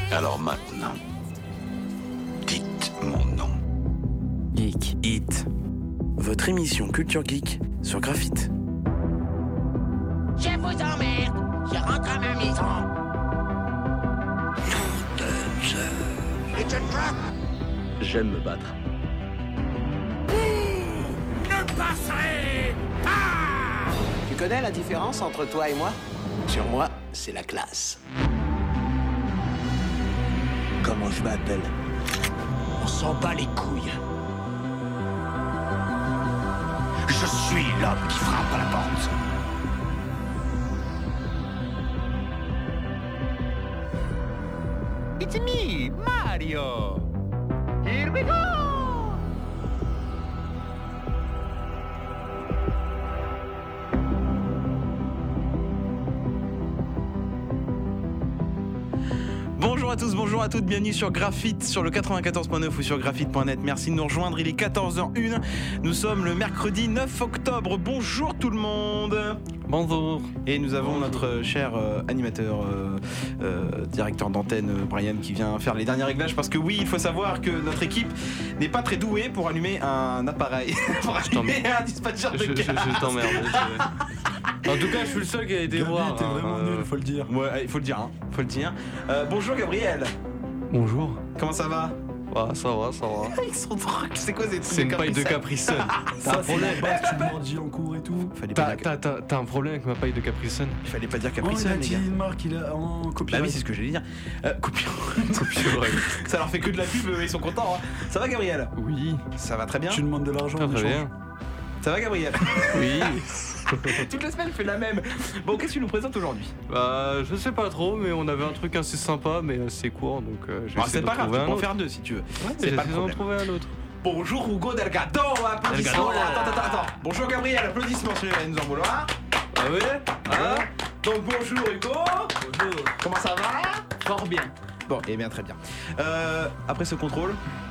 Alors maintenant, dites mon nom. Geek Hit, votre émission Culture Geek sur Graphite. Je vous emmerde, je rentre à ma maison. It's a trap. J'aime me battre. Ne passerez pas. Tu connais la différence entre toi et moi? Sur moi, c'est la classe. Comment je m'appelle? On s'en bat les couilles. Je suis l'homme qui frappe à la porte. It's me, Mario! Here we go! Bonjour à tous, bonjour à toutes, bienvenue sur Graphite, sur le 94.9 ou sur graphite.net. Merci de nous rejoindre, il est 14h01. Nous sommes le mercredi 9 octobre. Bonjour tout le monde. Bonjour. Et nous avons notre cher animateur, directeur d'antenne, Brian, qui vient faire les derniers réglages. Parce que oui, il faut savoir que notre équipe n'est pas très douée pour allumer un appareil, pour allumer un dispatcher de gaz. Je t'emmerde. En tout cas, je suis le seul qui a été voir. T'es vraiment nul, faut le dire. Ouais, il faut le dire, hein. Faut le dire. Bonjour Gabriel. Bonjour. Comment ça va? Ah, ça va. Ils sont drôles. C'est quoi ces trucs? C'est une paille de Capri Sun. Ça, c'est la base, tu me mordis en cours et tout. Fallait pas dire, T'as un problème avec ma paille de Capri Sun? il fallait pas dire Oh, Capri il Sun, a les dit gars. une marque, il a en Bah copyright. oui, c'est ce que j'allais dire. Copyright. Ça leur fait que de la pub, ils sont contents. Hein. Ça va Gabriel? Oui. Ça va très bien. Tu demandes de l'argent en Très échange. bien. Ça va Gabriel? Oui. Toute la semaine, fait la même. Bon, qu'est-ce que tu nous présentes aujourd'hui? Bah, je sais pas trop, mais on avait un truc assez sympa, mais assez court, donc je vais essayer C'est de pas grave, trouver tu un peux en autre. faire deux si tu veux. Ouais, C'est pas le d'en problème. trouver un autre. Bonjour Hugo Delgado, applaudissements. Delgado. Attends. Bonjour Gabriel, applaudissements si vous allez nous en vouloir. Ah ouais? Hein? Donc bonjour Hugo. Bonjour. Comment ça va? Fort bien. Bon, et bien très bien. Après ce contrôle,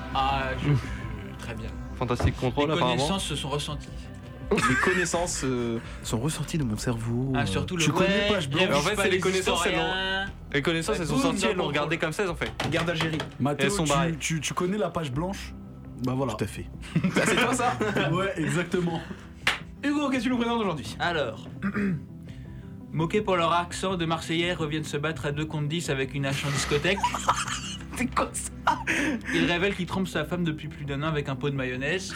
Très bien. Fantastique contrôle, Les apparemment. connaissances se sont ressenties. les connaissances sont ressorties de mon cerveau. Surtout le tu connais Page Blanche. En fait, c'est les connaissances, historiens. Les connaissances, elles sont Boum, sorties, elles dans l'ont mon regardé comme ça, elles ont fait. Guerre d'Algérie. Mathéo, Elles sont barrées. tu connais la page blanche? Bah voilà. Tout à fait. C'est toi ça? Ouais, exactement. Hugo, qu'est-ce que tu nous présentes aujourd'hui? Alors, moqués pour leur accent, de Marseillais reviennent se battre à 2 contre 10 avec une hache en discothèque. C'est quoi ça? Il révèle qu'il trompe sa femme depuis plus d'1 an avec un pot de mayonnaise.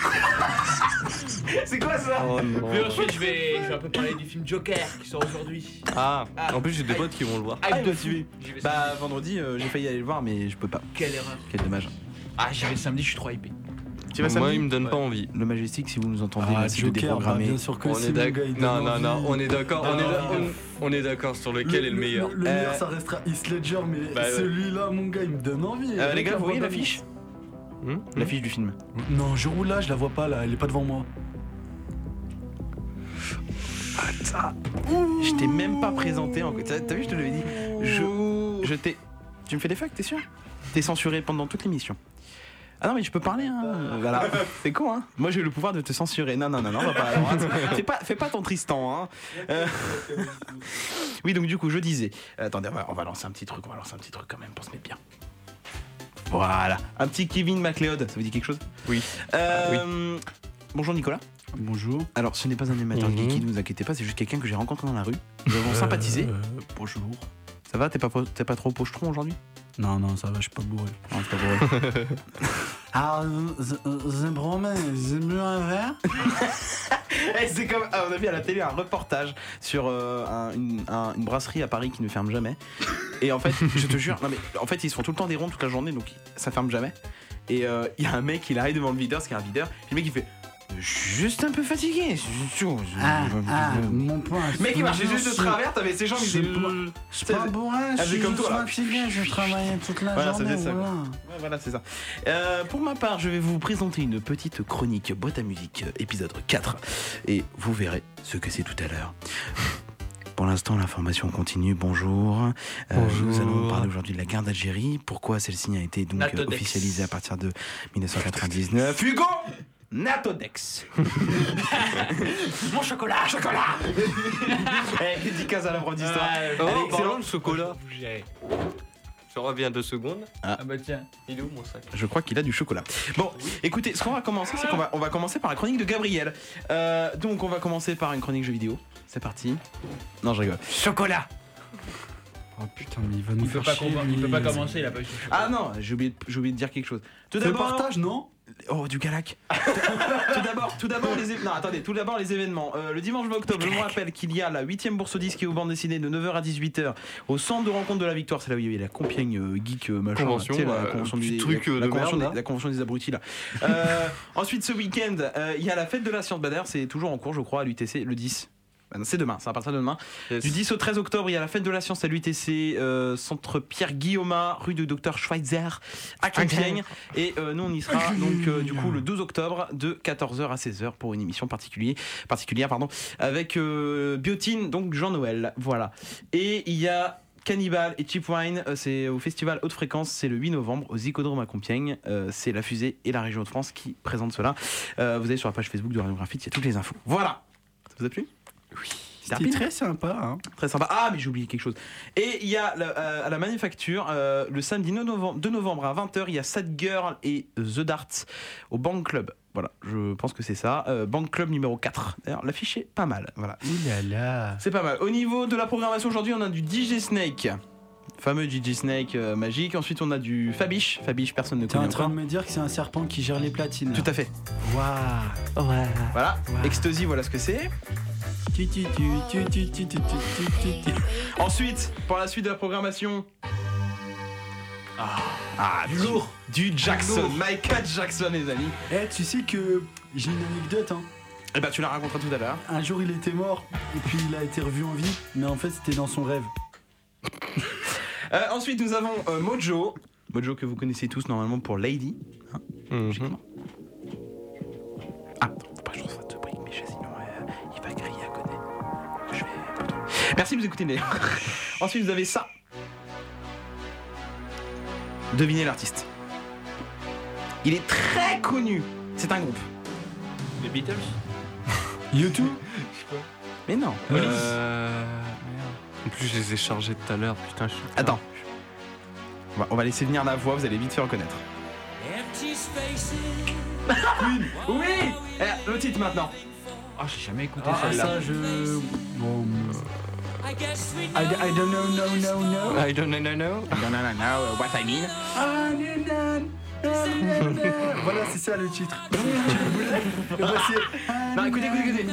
C'est quoi ça? Oh non. Puis ensuite, je vais un peu parler du film Joker qui sort aujourd'hui. Ah, en plus, j'ai des potes qui vont le voir. Hype de bah, fou. J'y vais Bah samedi. vendredi, j'ai failli aller le voir mais je peux pas. Quelle erreur. Quel dommage. J'y vais samedi, je suis trop hypé. Tu vas Moi, samedi? il me donne pas envie. Le Majestic, si vous nous entendez, Ah, merci de Joker, bah, déprogrammer. bien sûr que On si, est mon d'accord. gars, il donne Non, envie. on est d'accord. Non, On est d'accord sur lequel est le meilleur. Le meilleur, ça restera Heath Ledger, mais Bah, ouais. celui-là, mon gars, il me donne envie. Les gars, vous voyez Avec l'affiche? Hum L'affiche du film. Non, je roule là, je la vois pas là, elle est pas devant moi. Je t'ai même pas présenté encore. T'as vu, je te l'avais dit. Je t'ai. Tu me fais des fucks, t'es sûr? T'es censuré pendant toute l'émission. Ah non mais je peux parler hein. Voilà. C'est con hein. Moi j'ai le pouvoir de te censurer. Non, on va pas à droite. Fais pas ton Tristan hein. Oui donc du coup je disais. Attendez, on va lancer un petit truc quand même pour se mettre bien. Voilà. Un petit Kevin MacLeod, ça vous dit quelque chose? Oui. Bonjour Nicolas. Bonjour. Alors ce n'est pas un animateur geeky, ne vous inquiétez pas, c'est juste quelqu'un que j'ai rencontré dans la rue. Nous avons sympathisé. Bonjour. Ça va, t'es pas trop pochetron aujourd'hui? Non, ça va, je suis pas bourré. Non, c'est pas vrai. Ah, je me promets, j'ai bu un verre. C'est comme, on a vu à la télé un reportage sur une brasserie à Paris qui ne ferme jamais. Et en fait, je te jure, non mais en fait ils se font tout le temps des ronds toute la journée, donc ça ferme jamais. Et il y a un mec, il arrive devant le videur, parce qu'il y a un videur, et le mec il fait je suis juste un peu fatigué. Mon point. Le mec il marchait juste de travers, t'avais ses jambes, il faisait Je suis pas bourré, je suis comme juste toi, là. fatigué, je travaillais toute la Voilà, ça journée. faisait ça, Voilà. Ouais, voilà, c'est ça. Pour ma part, je vais vous présenter une petite chronique boîte à musique, épisode 4. Et vous verrez ce que c'est tout à l'heure. Pour l'instant, l'information continue. Bonjour. Bonjour. Nous allons parler aujourd'hui de la guerre d'Algérie. Pourquoi celle-ci a été donc Natodex. officialisée à partir de 1999. Hugo Natodex. Mon chocolat. Dédicace à la prof d'histoire. Oh, Elle est parlons excellente. de chocolat. Je reviens 2 secondes. Ah bah tiens. Il est où mon sac? Je crois qu'il a du chocolat. Bon, écoutez, ce qu'on va commencer, c'est qu'on va commencer par la chronique de Gabriel. Donc on va commencer par une chronique jeux vidéo. C'est parti. Non, je rigole. Chocolat. Oh putain, mais il va nous Il peut faire pas, chier. il peut lui. pas commencer, il a pas eu son chocolat. Ah non, j'ai oublié de dire quelque chose. Tout C'est le d'abord, partage, non? oh du Galac. tout d'abord les événements. Le dimanche 20 octobre, je vous rappelle qu'il y a la 8ème bourse au disque et aux bandes dessinées de 9h à 18h au centre de rencontre de la Victoire. C'est là où il y a la Compiègne Geek machin. Convention, tu sais, la convention petit des truc la de convention merde, des- là. la convention des abrutis là. Ensuite ce week-end, il y a la fête de la science. D'ailleurs, c'est toujours en cours, je crois, à l'UTC le 10. C'est demain, c'est à partir de demain. Yes. Du 10 au 13 octobre, il y a la fête de la science à l'UTC, centre Pierre-Guillaume, rue de Dr Schweitzer, à Compiègne. Et nous, on y sera donc du coup le 12 octobre de 14h à 16h pour une émission particulière avec Biotine, donc Jean-Noël. Voilà. Et il y a Cannibal et Cheap Wine, c'est au festival Haute Fréquence, c'est le 8 novembre au Zicodrome à Compiègne. C'est la Fusée et la région de France qui présentent cela. Vous allez sur la page Facebook de Radio Graphite, il y a toutes les infos. Voilà. Ça vous a plu? Oui. C'était très sympa, hein. Très sympa. Ah, mais j'ai oublié quelque chose. Et il y a à la Manufacture, le samedi 2 novembre à 20h, il y a Sad Girl et The Darts au Bank Club. Voilà, je pense que c'est ça. Bank Club numéro 4. D'ailleurs, l'affiche est pas mal. Voilà. Ouh là là. C'est pas mal. Au niveau de la programmation aujourd'hui, on a du DJ Snake. Fameux DJ Snake magique. Ensuite, on a du Fabiche. Fabiche, personne ne T'es connaît en train encore. de me dire que c'est un serpent qui gère les platines. Tout à fait. Waouh. Ouais. Voilà. Ouais. Ecstasy, voilà ce que c'est. Ensuite, pour la suite de la programmation. Du lourd. Du Jackson. Michael Jackson, les amis. Eh, tu sais que j'ai une anecdote, hein. Et bah, tu la raconteras tout à l'heure. Un jour, il était mort et puis il a été revu en vie, mais en fait, c'était dans son rêve. Ensuite, nous avons Mojo. Mojo que vous connaissez tous normalement pour Lady. Hein, logiquement. Ah, faut pas que je reçois de briques, mais sinon il va crier à côté. Je vais. Merci de vous écouter, les. Ensuite, vous avez ça. Devinez l'artiste. Il est très connu. C'est un groupe. Les Beatles. YouTube. Mais non. Merde. En plus, je les ai chargés tout à l'heure. Putain, je suis. Attends. On va laisser venir la voix, vous allez vite faire reconnaître. Oui. Le titre maintenant. Ah, j'ai jamais écouté Ah, celle-là. ça, je. Bon. I don't know, no. I don't know. No, what I mean. Voilà, c'est ça le titre. Tu le voulais. Et voici. Non, écoutez.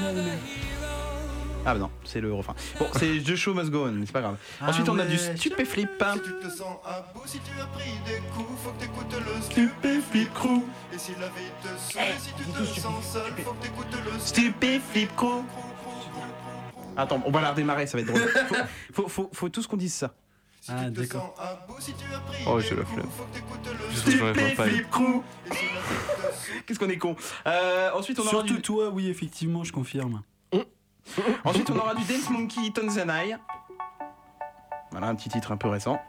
Ah bah non, c'est le refrain. Bon, c'est The Show Must Go On, mais c'est pas grave. Ah Ensuite, on a ouais. du Stupéflip. Si tu te sens à bout, si tu as pris des coups, faut que t'écoutes le Stupéflip Crew. Et si la vie te saoule, si tu te sens seul, faut que t'écoutes le Stupéflip Crew. Attends, on va la redémarrer, ça va être drôle. Faut tous qu'on dise ça. Ah, d'accord. Oh, j'ai la flemme. Je saurais pas. Stupéflip Crew. Qu'est-ce qu'on est con. Ensuite, on aura Surtout du... toi, oui, effectivement, je confirme. Ensuite, on aura du Dance Monkey Tanzanai. Voilà, un petit titre un peu récent.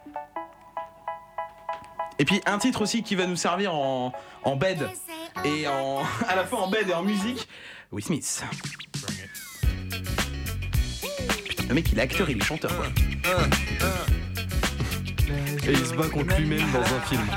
Et puis un titre aussi qui va nous servir en bed et à la fois en bed et en musique. Will Smith. Putain, le mec il est acteur, il est chanteur quoi. Et il se bat contre lui-même dans un film.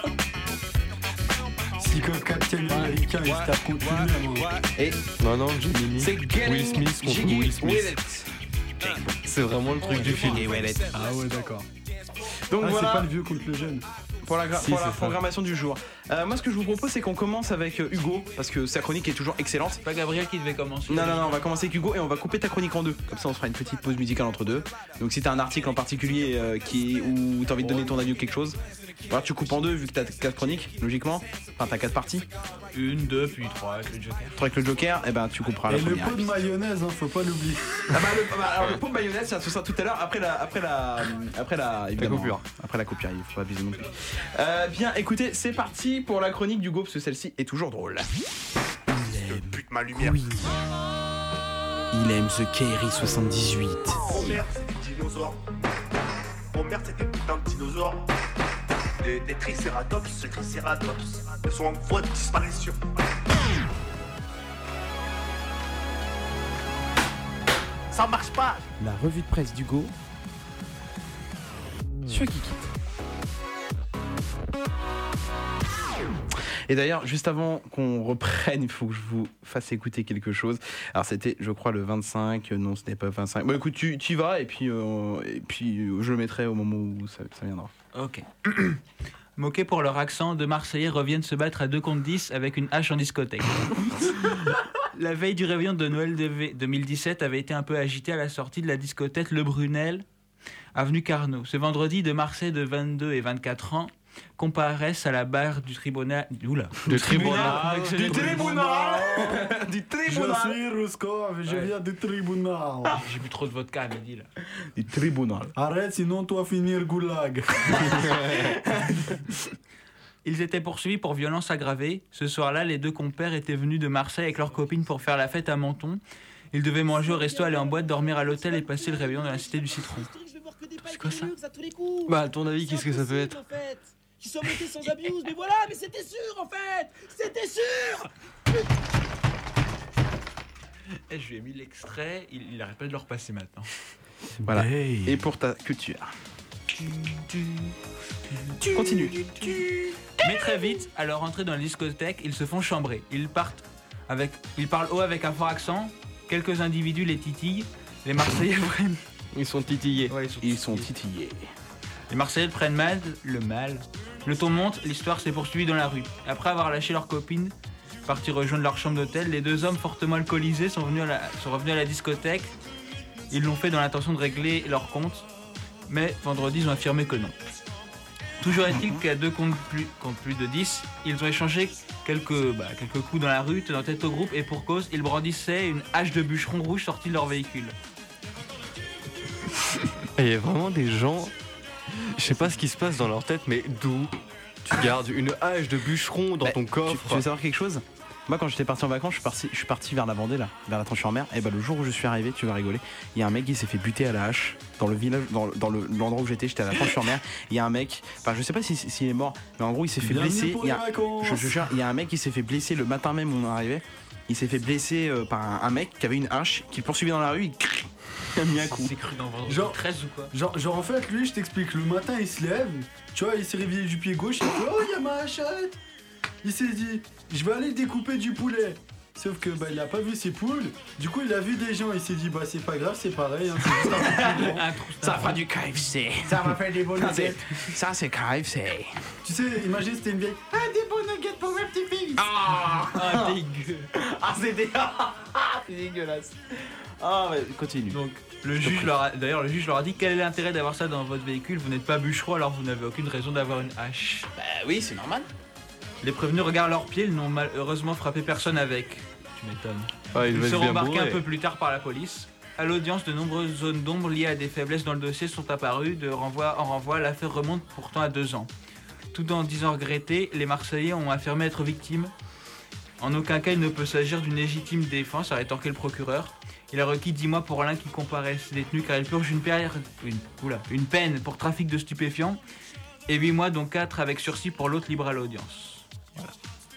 Si comme Captain America, il se tape contre lui-même. Hein. Et Non, Gemini. c'est Will Smith contre Jiggy Will Smith. with it. C'est vraiment le truc du film. Ah ouais, d'accord. Donc Ah, c'est voilà pas le vieux contre le jeune. pour la, Si, pour c'est la ça. programmation du jour. Moi ce que je vous propose c'est qu'on commence avec Hugo parce que sa chronique est toujours excellente. C'est pas Gabriel qui devait commencer. Non, on va commencer avec Hugo et on va couper ta chronique en deux. Comme ça, on se fera une petite pause musicale entre deux. Donc, si t'as un article en particulier où t'as envie de donner ton avis ou quelque chose, voilà, tu coupes en deux vu que t'as 4 chroniques, logiquement. Enfin, t'as 4 parties. 1, 2, puis 3 avec le Joker. 3 avec le Joker, et ben tu couperas la Et le première. pot de mayonnaise, hein, faut pas l'oublier. Alors, le pot de mayonnaise, ça se sera tout à l'heure après la évidemment, coupure. Après la coupure, il faut pas abuser non plus. Bien, écoutez, c'est parti pour la chronique d'Hugo parce que celle-ci est toujours drôle. Bute ma lumière. Il aime ce Kerry 78. Oh merde, c'est des dinosaures. Oh merde, c'est des putains de dinosaures. Des tricératops, ces tricératops. Ils sont en voie de disparition. Ça marche pas. La revue de presse d'Hugo sur Geekit. Et d'ailleurs, juste avant qu'on reprenne, il faut que je vous fasse écouter quelque chose. Alors c'était, je crois, le 25. Non, ce n'est pas 25. Bon, écoute, tu y vas et puis je le mettrai au moment où ça viendra. Ok. Moqués pour leur accent, deux Marseillais reviennent se battre à 2 contre 10 avec une hache en discothèque. La veille du réveillon de Noël 2017 avait été un peu agitée à la sortie de la discothèque Le Brunel, avenue Carnot. Ce vendredi, deux Marseillais de 22 et 24 ans comparaissent à la barre du tribunal. Oula. Du tribunal. Je suis Ruskov, je viens du tribunal. J'ai bu trop de vodka à midi là. Du tribunal. Arrête, sinon toi finir goulag. Ils étaient poursuivis pour violence aggravée. Ce soir-là, les deux compères étaient venus de Marseille avec leurs copines pour faire la fête à Menton. Ils devaient manger au resto, aller en boîte, dormir à l'hôtel et passer le réveillon dans la cité du Citron. C'est quoi ça? Bah, à ton avis, qu'est-ce que ça peut être? Qui sont montés sans abuse, mais voilà, mais c'était sûr en fait. C'était sûr. Je lui ai mis l'extrait, il arrête pas de le repasser maintenant. Voilà. Et pour ta culture. Continue. Mais très vite, à leur entrée dans la discothèque, ils se font chambrer. Ils parlent haut avec un fort accent. Quelques individus les titillent. Les Marseillais prennent. Ils sont titillés. Ouais, Ils sont titillés. Les Marseillais prennent le mal. Le ton monte, l'histoire s'est poursuivie dans la rue. Après avoir lâché leurs copines, partis rejoindre leur chambre d'hôtel, les deux hommes fortement alcoolisés sont revenus à la discothèque. Ils l'ont fait dans l'intention de régler leur compte, mais vendredi ils ont affirmé que non. Toujours est-il qu'à 2 contre plus de 10, ils ont échangé quelques coups dans la rue, tenant tête au groupe, et pour cause, ils brandissaient une hache de bûcheron rouge sortie de leur véhicule. Il y a vraiment des gens, je sais pas ce qui se passe dans leur tête, mais d'où tu gardes une hache de bûcheron dans ton coffre? Tu veux savoir quelque chose? Moi, quand j'étais parti en vacances, je suis parti vers la Vendée, là, vers la Tranche-sur-Mer. Et bah, le jour où je suis arrivé, tu vas rigoler, il y a un mec qui s'est fait buter à la hache dans le village, dans l'endroit où j'étais à la Tranche-sur-Mer. Il y a un mec, enfin, je sais pas s'il est mort, mais en gros, il s'est fait blesser. Je te jure, il y a un mec qui s'est fait blesser le matin même où on est arrivé. Il s'est fait blesser par un mec qui avait une hache, qui le poursuivait dans la rue. Il a mis un coup. C'est cru dans vendredi Genre 13 ou quoi? Genre en fait, lui, je t'explique, le matin il se lève, tu vois, il s'est réveillé du pied gauche, il fait oh, il y a ma hachette. Il s'est dit, je vais aller découper du poulet. Sauf que bah, il a pas vu ses poules, du coup il a vu des gens, il s'est dit bah c'est pas grave, c'est pareil, hein, c'est juste un peu plus grand. Ça fera du KFC. Ça va faire des bons nuggets. Ça, c'est KFC. Tu sais, imagine c'était une vieille. Ah, des bons nuggets pour ma petite fille. Ah, dégueu. Ah, c'est dégueulasse. Ah, ouais, continue. Donc, le juge leur a dit quel est l'intérêt d'avoir ça dans votre véhicule? Vous n'êtes pas bûcheron, alors vous n'avez aucune raison d'avoir une hache. Bah oui, c'est normal. Les prévenus regardent leurs pieds, ils n'ont malheureusement frappé personne avec. Tu m'étonnes. Ah, Ils devaient être seront bien embarqués un bourrés. peu plus tard par la police. À l'audience, de nombreuses zones d'ombre liées à des faiblesses dans le dossier sont apparues. En renvoi, l'affaire remonte pourtant à 2 ans. Tout en disant regretter, les Marseillais ont affirmé être victimes. En aucun cas, il ne peut s'agir d'une légitime défense, a rétorqué le procureur. Il a requis 10 mois pour l'un qui comparaisse détenu car il purge une peine pour trafic de stupéfiants et 8 mois dont 4 avec sursis pour l'autre libre à l'audience. Voilà.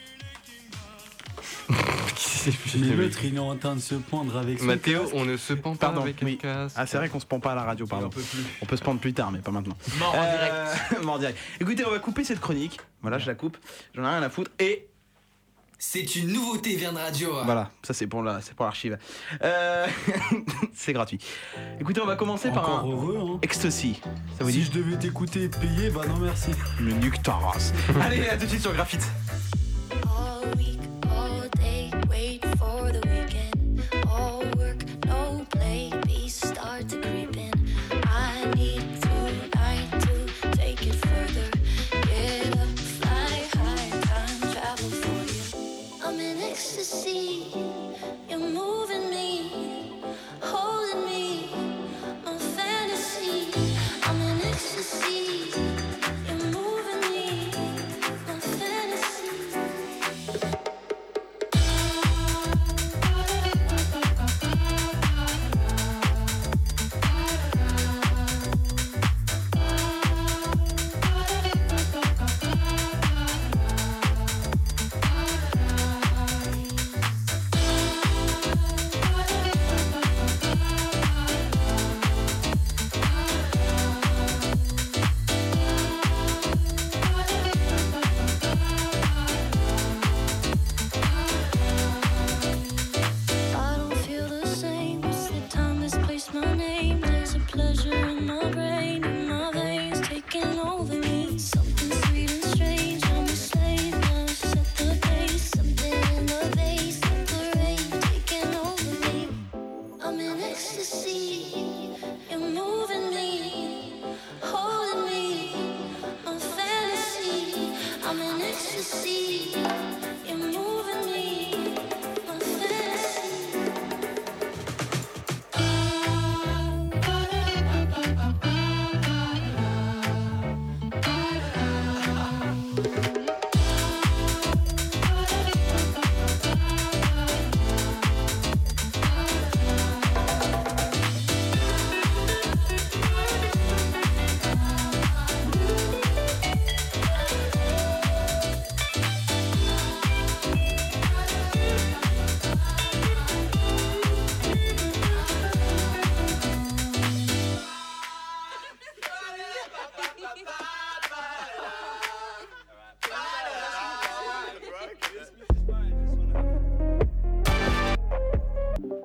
Mais l'autre il est en train de se pendre avec son Mathéo, casque. on ne se pend pas Pardon, avec oui. un casque. Ah, c'est vrai qu'on se pend pas à la radio, pardon. On peut se pendre plus tard, mais pas maintenant. Mort en direct. Mort en direct. Écoutez, on va couper cette chronique. Voilà, je la coupe. J'en ai rien à foutre. Et c'est une nouveauté Verne Radio. voilà, ça c'est pour l'archive. C'est gratuit. Écoutez, on va commencer par Encore un heureux, hein. ecstasy. Ça vous Si dit je devais t'écouter et te payer, bah non merci. Le nuque ta race. Allez, à tout de suite sur Graphite. All week, all day, wait for the weekend. All work, no play, beats start to creep in. I need tonight to take it further. Get up, fly high, time travel for you. I'm in ecstasy, you're moving me, holding me, my fantasy. I'm in ecstasy, you're moving me, my fantasy.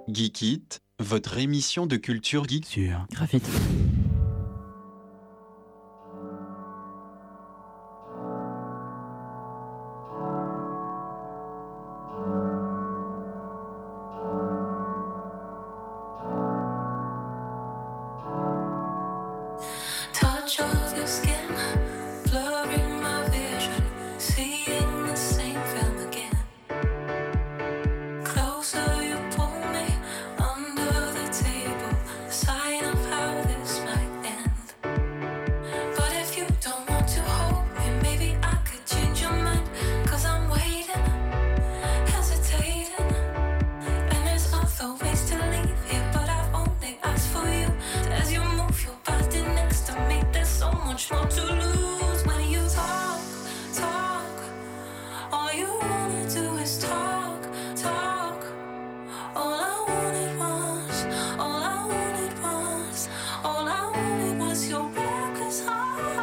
Geek It, votre émission de culture geek sur Graphite. Touch of your skin, blurring my vision, seeing the same film again. Closer you pull me under the table, sign of how this might end. But if you don't want to hold me, maybe I could change your mind. 'Cause I'm waiting, hesitating, and there's other ways to leave here, but I've only asked for you. As you move your body next to me, there's so much more to lose when you talk, talk. All you wanna do is talk, talk. All I wanted was, all I wanted was, all I wanted was your reckless heart.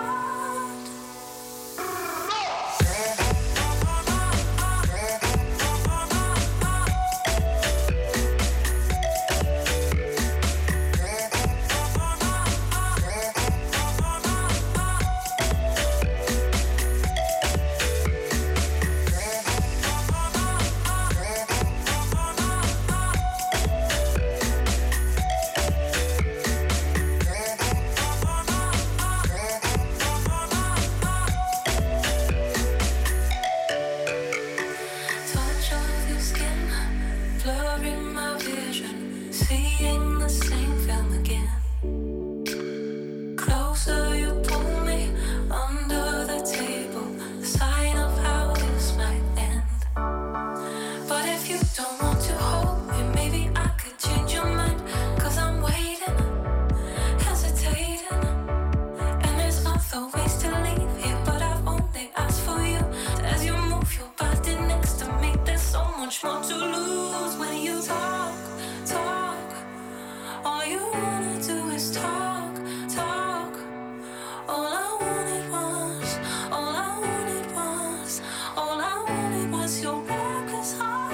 Touch of your skin, blurring my vision, seeing the same film again. Closer you pull me under the table, sign of how this might end. But if you don't want to hold me, maybe I could change your mind. 'Cause I'm waiting, hesitating, and there's other ways to leave here, but I've only asked for you. As you move your body next to me, there's so much more to lose when you talk, talk. All you wanna do is talk, talk. All I wanted was, all I wanted was, all I wanted was your reckless heart.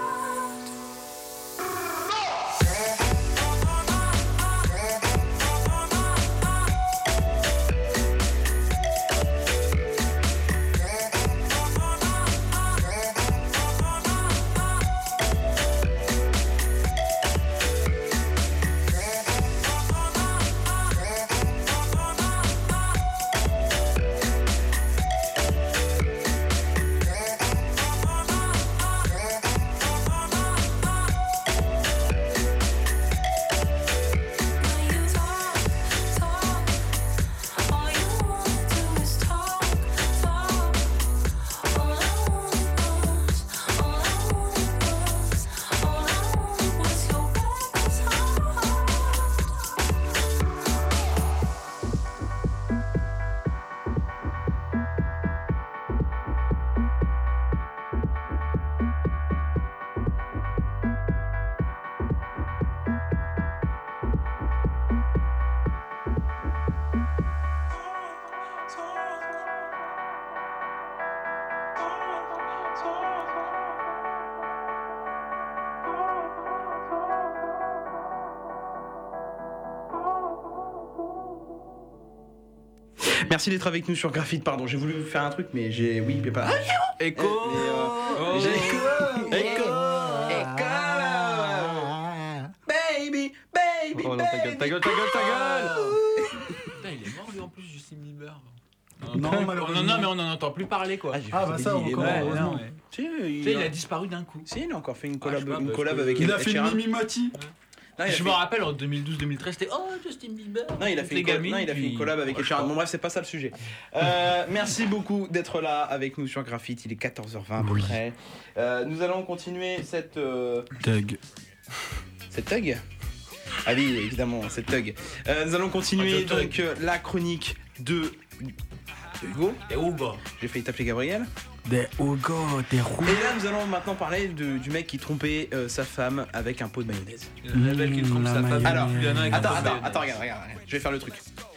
Merci d'être avec nous sur Graphite. Pardon, j'ai voulu faire un truc, mais j'ai. Oui, mais pas. Écho Écho Baby, baby, Oh non, ta gueule, ta gueule, ta gueule, ta gueule. Putain, il est mort lui en plus, Justin Bieber. Non, malheureusement. Non, mais on n'en entend plus parler quoi. Ah, bah ça, encore, heureusement. Tu sais, Il a disparu d'un coup. Si, il a encore fait une je collab, sais pas, une parce collab que- avec Il a Ed fait Sheeran. Mimi Mati. Non, il a Je fait- me rappelle en 2012-2013, c'était oh Justin Bieber. Non, il a fait, Les une, gamines, non, il a fait puis- une collab avec Ouais, Ed Sheeran. Bon, bref, c'est pas ça le sujet. Merci beaucoup d'être là avec nous sur Graphite. Il est 14h20 à peu près. Nous allons continuer cette. Tug. Cette tug. Ah oui, évidemment, cette tug. Nous allons continuer Ah, de donc la chronique de Hugo. Et Hugo. J'ai failli t'appeler Gabriel. Des Hugo, des roux. Et là, nous allons maintenant parler du mec qui trompait sa femme avec un pot de mayonnaise. Le mec qui trompe sa femme. Alors, il y en a avec un pot de attends, mayonnaise. regarde. Je vais faire le truc.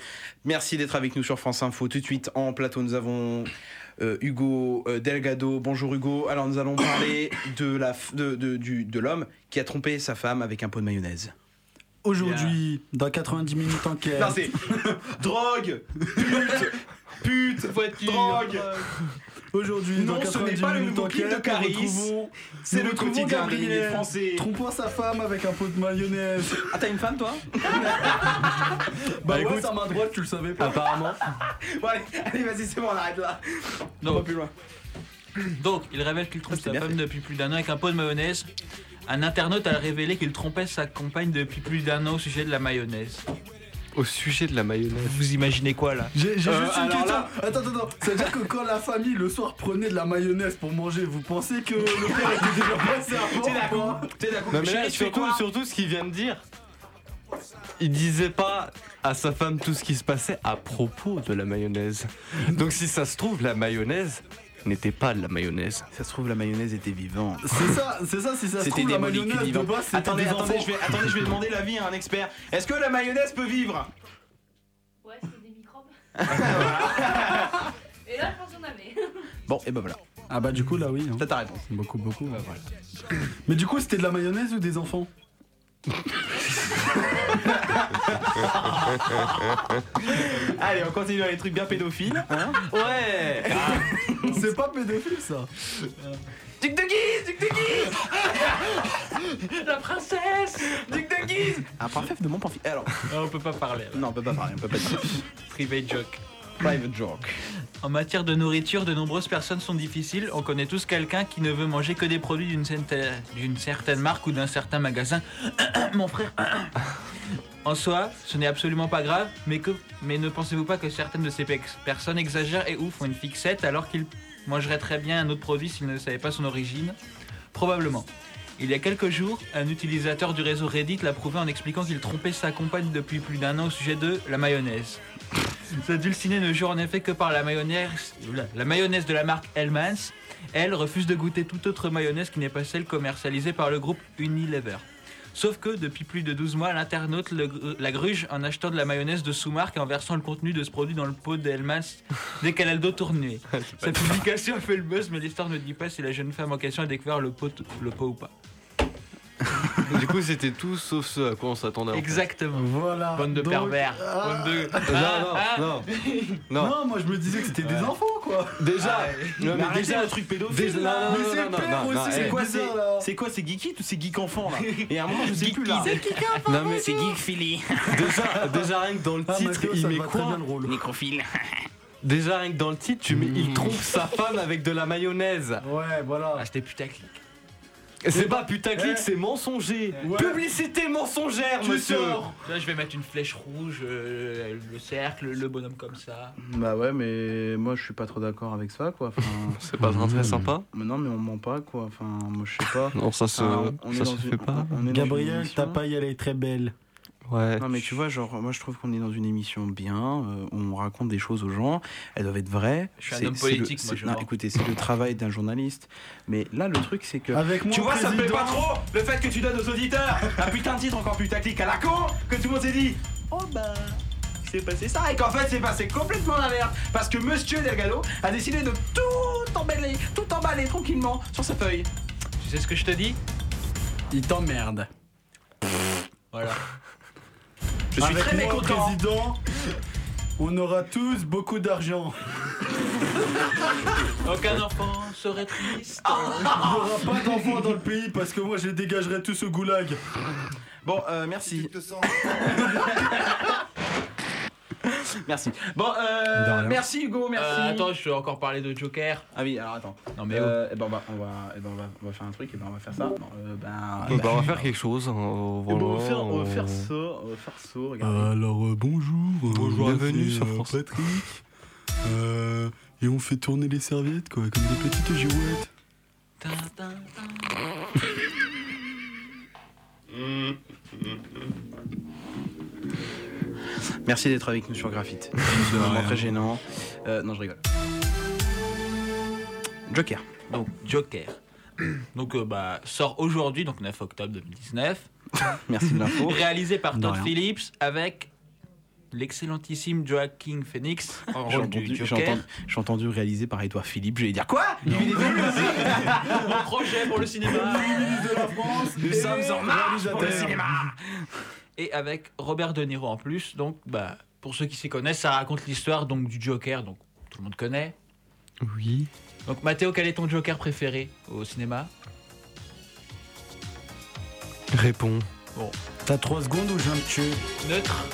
Merci d'être avec nous sur France Info. Tout de suite en plateau, nous avons Hugo Delgado. Bonjour Hugo. Alors nous allons parler de l'homme qui a trompé sa femme avec un pot de mayonnaise. Aujourd'hui, dans 90 minutes enquête. Non, c'est drogue, pute, voiture, drogue. Aujourd'hui, non, dans ce n'est 90 pas le minutes nouveau clip de enquête, Caris. C'est le quotidien de l'élite français. Trompant sa femme avec un pot de mayonnaise. Ah, t'as une femme, toi? Bah ouais, écoute, ça m'a droite, tu le savais pas. Apparemment. Bon, allez, vas-y, c'est bon, on arrête là. Non. On va plus loin. Donc, il révèle qu'il trompe c'était sa bien femme fait. depuis plus d'un an avec un pot de mayonnaise. Un internaute a révélé qu'il trompait sa compagne depuis plus d'un an au sujet de la mayonnaise. Au sujet de la mayonnaise. Vous imaginez quoi là? J'ai juste une question. là- Attends. C'est-à-dire que quand la famille le soir prenait de la mayonnaise pour manger, vous pensez que le père était déjà passé avant? T'es d'accord? T'es d'accord? Non mais là, Chérie, tu fais quoi? surtout ce qu'il vient de dire, il disait pas à sa femme tout ce qui se passait à propos de la mayonnaise. Donc si ça se trouve, la mayonnaise n'était pas de la mayonnaise. Ça se trouve, la mayonnaise était vivante. C'est ça, si ça se C'était trouve, des la molécules mayonnaise de vivantes. base, c'était Attendez, des enfants. je vais demander l'avis à un expert. Est-ce que la mayonnaise peut vivre? Ouais, c'est des microbes. Et là, je pense qu'on avait. Bon, et ben voilà. Ah bah du coup là oui. Hein. T'as ta réponse. Beaucoup. Bah, voilà. Mais du coup c'était de la mayonnaise ou des enfants? Allez, on continue dans les trucs bien pédophiles. Hein? Ouais. C'est pas pédophile ça. Duc de Guise, Duc de Guise. La princesse! Duc de Guise. Un parfait de mon parfait. Alors, On peut pas parler. non, on peut pas parler, on peut pas dire. Private joke. Private joke. En matière de nourriture, de nombreuses personnes sont difficiles. On connaît tous quelqu'un qui ne veut manger que des produits d'une certaine marque ou d'un certain magasin. Mon frère. En soi, ce n'est absolument pas grave, mais ne pensez-vous pas que certaines de ces personnes exagèrent et ou font une fixette alors qu'ils mangeraient très bien un autre produit s'ils ne savaient pas son origine? Probablement. Il y a quelques jours, un utilisateur du réseau Reddit l'a prouvé en expliquant qu'il trompait sa compagne depuis plus d'un an au sujet de la mayonnaise. Sa dulcinée ne jure en effet que par la mayonnaise de la marque Hellmann's. Elle refuse de goûter toute autre mayonnaise qui n'est pas celle commercialisée par le groupe Unilever. Sauf que depuis plus de 12 mois, l'internaute la gruge en achetant de la mayonnaise de sous-marque et en versant le contenu de ce produit dans le pot de Hellmann's dès qu'elle a le dos tourné. Sa publication a fait le buzz, mais l'histoire ne dit pas si la jeune femme en question a découvert le pot ou pas. Du coup, c'était tout sauf ce à quoi on s'attendait. en fait. Exactement. Voilà. Bande de Donc, pervers. Bande de... Non. Non, moi je me disais que c'était des enfants quoi. Déjà, Non, mais déjà le truc pédophile. non, Mais c'est père aussi, C'est quoi, bizarre, là. c'est quoi, c'est geek it ou c'est geek enfant là? Et à un moment, je sais plus là. non mais C'est geek Philly. déjà rien que dans le Ah, titre, Mathéo, il ça met va très bien quoi? le rôle. Microphile. Déjà rien que dans le titre, tu mets il trompe sa femme avec de la mayonnaise. Ouais, voilà. Ah, c'était putaclic. C'est pas putaclic, Eh. c'est mensonger. Ouais. Publicité mensongère, Tu monsieur. sors. Là, je vais mettre une flèche rouge, le cercle, le bonhomme comme ça. Bah ouais, mais moi je suis pas trop d'accord avec ça quoi. Enfin, C'est pas très sympa. mais non, mais on ment pas quoi. Enfin, moi je sais pas. Non, ça se, Enfin, on est ça dans se une- fait pas. on est dans une Gabriel, émission. ta paille elle est très belle. Ouais. Non mais tu vois, genre moi je trouve qu'on est dans une émission bien, on raconte des choses aux gens, elles doivent être vraies. Je suis un C'est- homme c'est le- politique, moi, c'est- je non, vois. écoutez, c'est le travail d'un journaliste. Mais là le truc c'est que Avec moi, tu vois, ça me plaît président. pas trop le fait que tu donnes aux auditeurs un putain de titre encore plus tactique à la con, que tout le monde s'est dit oh bah il s'est passé ça, et qu'en fait c'est passé complètement l'inverse parce que Monsieur Delgado a décidé de tout emballer tranquillement sur sa feuille. Tu sais ce que je te dis? Il t'emmerde. Voilà. Je suis Avec très moi, mécontent. président, on aura tous beaucoup d'argent. Aucun enfant serait triste. Il n'y aura pas d'enfants dans le pays parce que moi je les dégagerai tous au goulag. Bon, merci. Merci. Bon, rien. merci Hugo, merci. Attends, je dois encore parler de Joker. Ah oui, alors attends. Non mais Eh ben on va faire un truc, et ben on va faire ça. Bon, on va faire quelque chose. on va faire ça, regardez. Alors bonjour, bienvenue c'est, sur France. Patrick. Et on fait tourner les serviettes quoi, comme des petites girouettes. Merci d'être avec nous sur Graphite. C'est un moment très gênant. Non, je rigole. Joker. Donc Joker. Donc sort aujourd'hui, donc 9 octobre 2019. Merci de l'info. Réalisé par De Todd rien. Phillips avec l'excellentissime Joaquin Phoenix en J'ai rôle du entendu, Joker. j'ai entendu réalisé par Edouard Philippe. J'allais dire quoi? Il fait des films Mon projet pour le cinéma. Ministre de la France. Nous sommes en marche pour le cinéma. Et avec Robert De Niro en plus. Donc, bah, pour ceux qui s'y connaissent, ça raconte l'histoire donc du Joker. Donc, tout le monde connaît. Oui. Donc, Mathéo, quel est ton Joker préféré au cinéma? Réponds. Bon. T'as 3 secondes ou je viens de tuer? Neutre.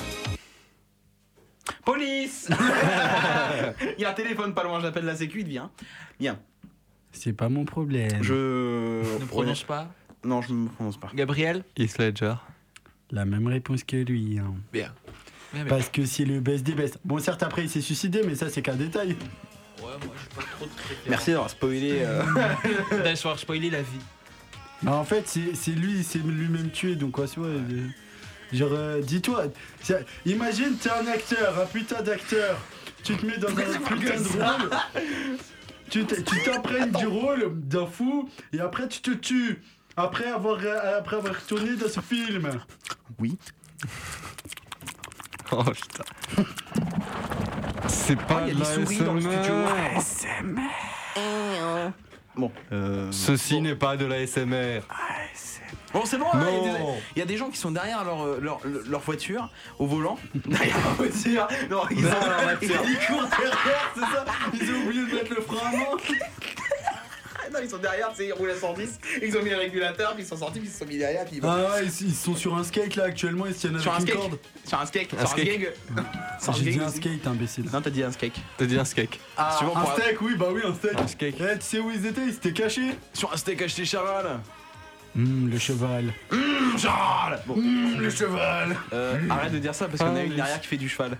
Police. Il y a un téléphone pas loin, j'appelle la sécu, il vient. Bien. C'est pas mon problème. Ne prononce pas. Non, je ne me prononce pas. Gabriel? Heath Ledger. La même réponse que lui. Hein. Bien. Parce que c'est le best des best. Bon, certes, après, il s'est suicidé, mais ça, c'est qu'un détail. Ouais, moi, j'ai pas trop de préférence. Merci d'avoir spoilé. D'avoir spoilé la vie. Bah, en fait, c'est lui-même tué, donc quoi, soit. Genre, dis-toi, imagine, t'es un acteur, un putain d'acteur. Tu te mets dans un putain de rôle. Tu t'imprègnes du rôle d'un fou, et après, tu te tues. Après avoir tourné dans ce film. Oui. Oh putain. C'est pas il y a des souris dans le studio. Bon. Ceci n'est pas de la SMR. Bon, c'est bon, Non. il y a des gens qui sont derrière leur voiture, au volant. Derrière leur voiture. Non, ils courent derrière, c'est ça. Ils ont oublié de mettre le frein à main. Non, ils sont derrière, ils roulent à 110, ils ont mis le régulateur, puis ils sont sortis, puis ils se sont mis derrière, puis ils vont... Ah ouais, ils sont sur un skate là actuellement, ils se tiennent avec une corde. Sur un skate. J'ai dit un skate, imbécile. Non, t'as dit un skate. T'as dit un skate. Ah, un steak, oui, bah oui, un steak. Un steak. Eh, tu sais où ils étaient? Ils s'étaient cachés. Sur un steak acheté Charal. Le cheval. Charal. Bon. Le cheval. Arrête de dire ça, parce qu'on a une derrière qui fait du cheval.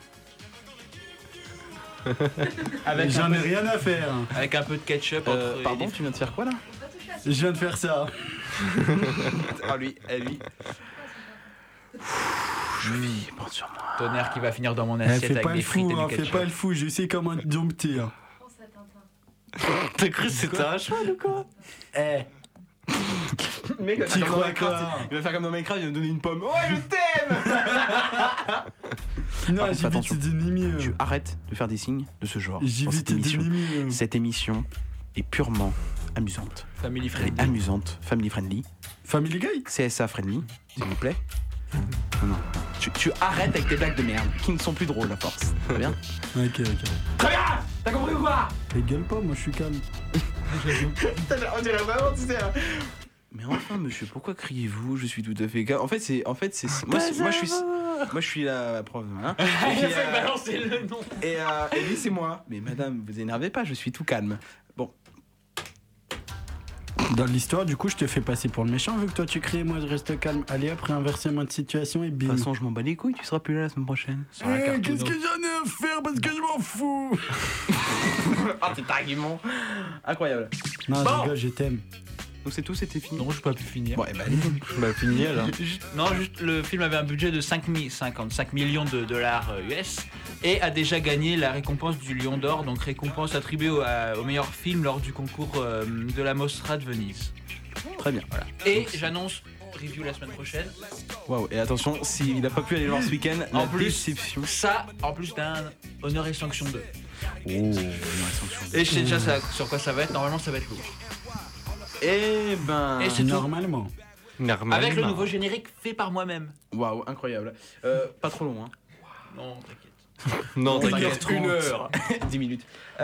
J'en ai rien à faire. Avec un peu de ketchup entre pardon, tu viens de faire quoi là? Je viens de faire ça. Ah lui, lui. Je vis, prends sur moi. Tonnerre qui va finir dans mon assiette Fais avec pas des le frites fou, et du hein, ketchup. fais pas le fou, je sais comment te dompter. Hein. T'as cru que c'était un cheval ou quoi? Eh. Mec, il va faire comme dans Minecraft, il va me donner une pomme. Oh, je t'aime. Non, j'ai vite tes ennemis. Tu arrêtes de faire des signes de ce genre. J'ai dans vite cette tes émission. ennemis. Cette émission est purement amusante. Family Elle friendly. est amusante, family friendly, Family Guy. CSA friendly, s'il vous plaît. Non. Tu arrêtes avec tes blagues de merde qui ne sont plus drôles à force. Très bien. Ok. Très bien. T'as compris ou quoi? Gueule pas, moi je suis calme. On dirait vraiment, tu sais. Mais enfin, monsieur, pourquoi criez-vous? Je suis tout à fait calme. En fait, c'est moi, je suis la prof. Hein. Il a fait balancer le nom. Et lui, c'est moi. Mais madame, vous énervez pas, je suis tout calme. Bon. Dans l'histoire, du coup, je te fais passer pour le méchant vu que toi tu cries et moi je reste calme. Allez, après inversement de situation et bim. De toute façon, je m'en bats les couilles, tu seras plus là la semaine prochaine. Qu'est-ce que j'en ai à faire parce que je m'en fous? Ah, c'est argument incroyable. Non, Bon. les gars, je t'aime. Donc c'est tout, c'était fini. Non, j'ai pas pu finir. Bon, et bah, allez. Bah fini alors. Juste le film avait un budget de 55 millions de dollars US et a déjà gagné la récompense du Lion d'Or, donc récompense attribuée au meilleur film lors du concours de la Mostra de Venise. Très bien. Voilà. Et j'annonce review la semaine prochaine. Waouh, et attention, s'il n'a pas pu aller voir ce week-end, En la plus, déception. ça, en plus d'un Honneur et Sanction 2. Oh, Et je sais déjà sur quoi ça va être, normalement ça va être lourd. Et ben. Et c'est tout. Normalement. Avec le nouveau générique fait par moi-même. Waouh, incroyable. Pas trop long, hein. Non, t'inquiète. Non, t'inquiète, 1 heure. 10 minutes.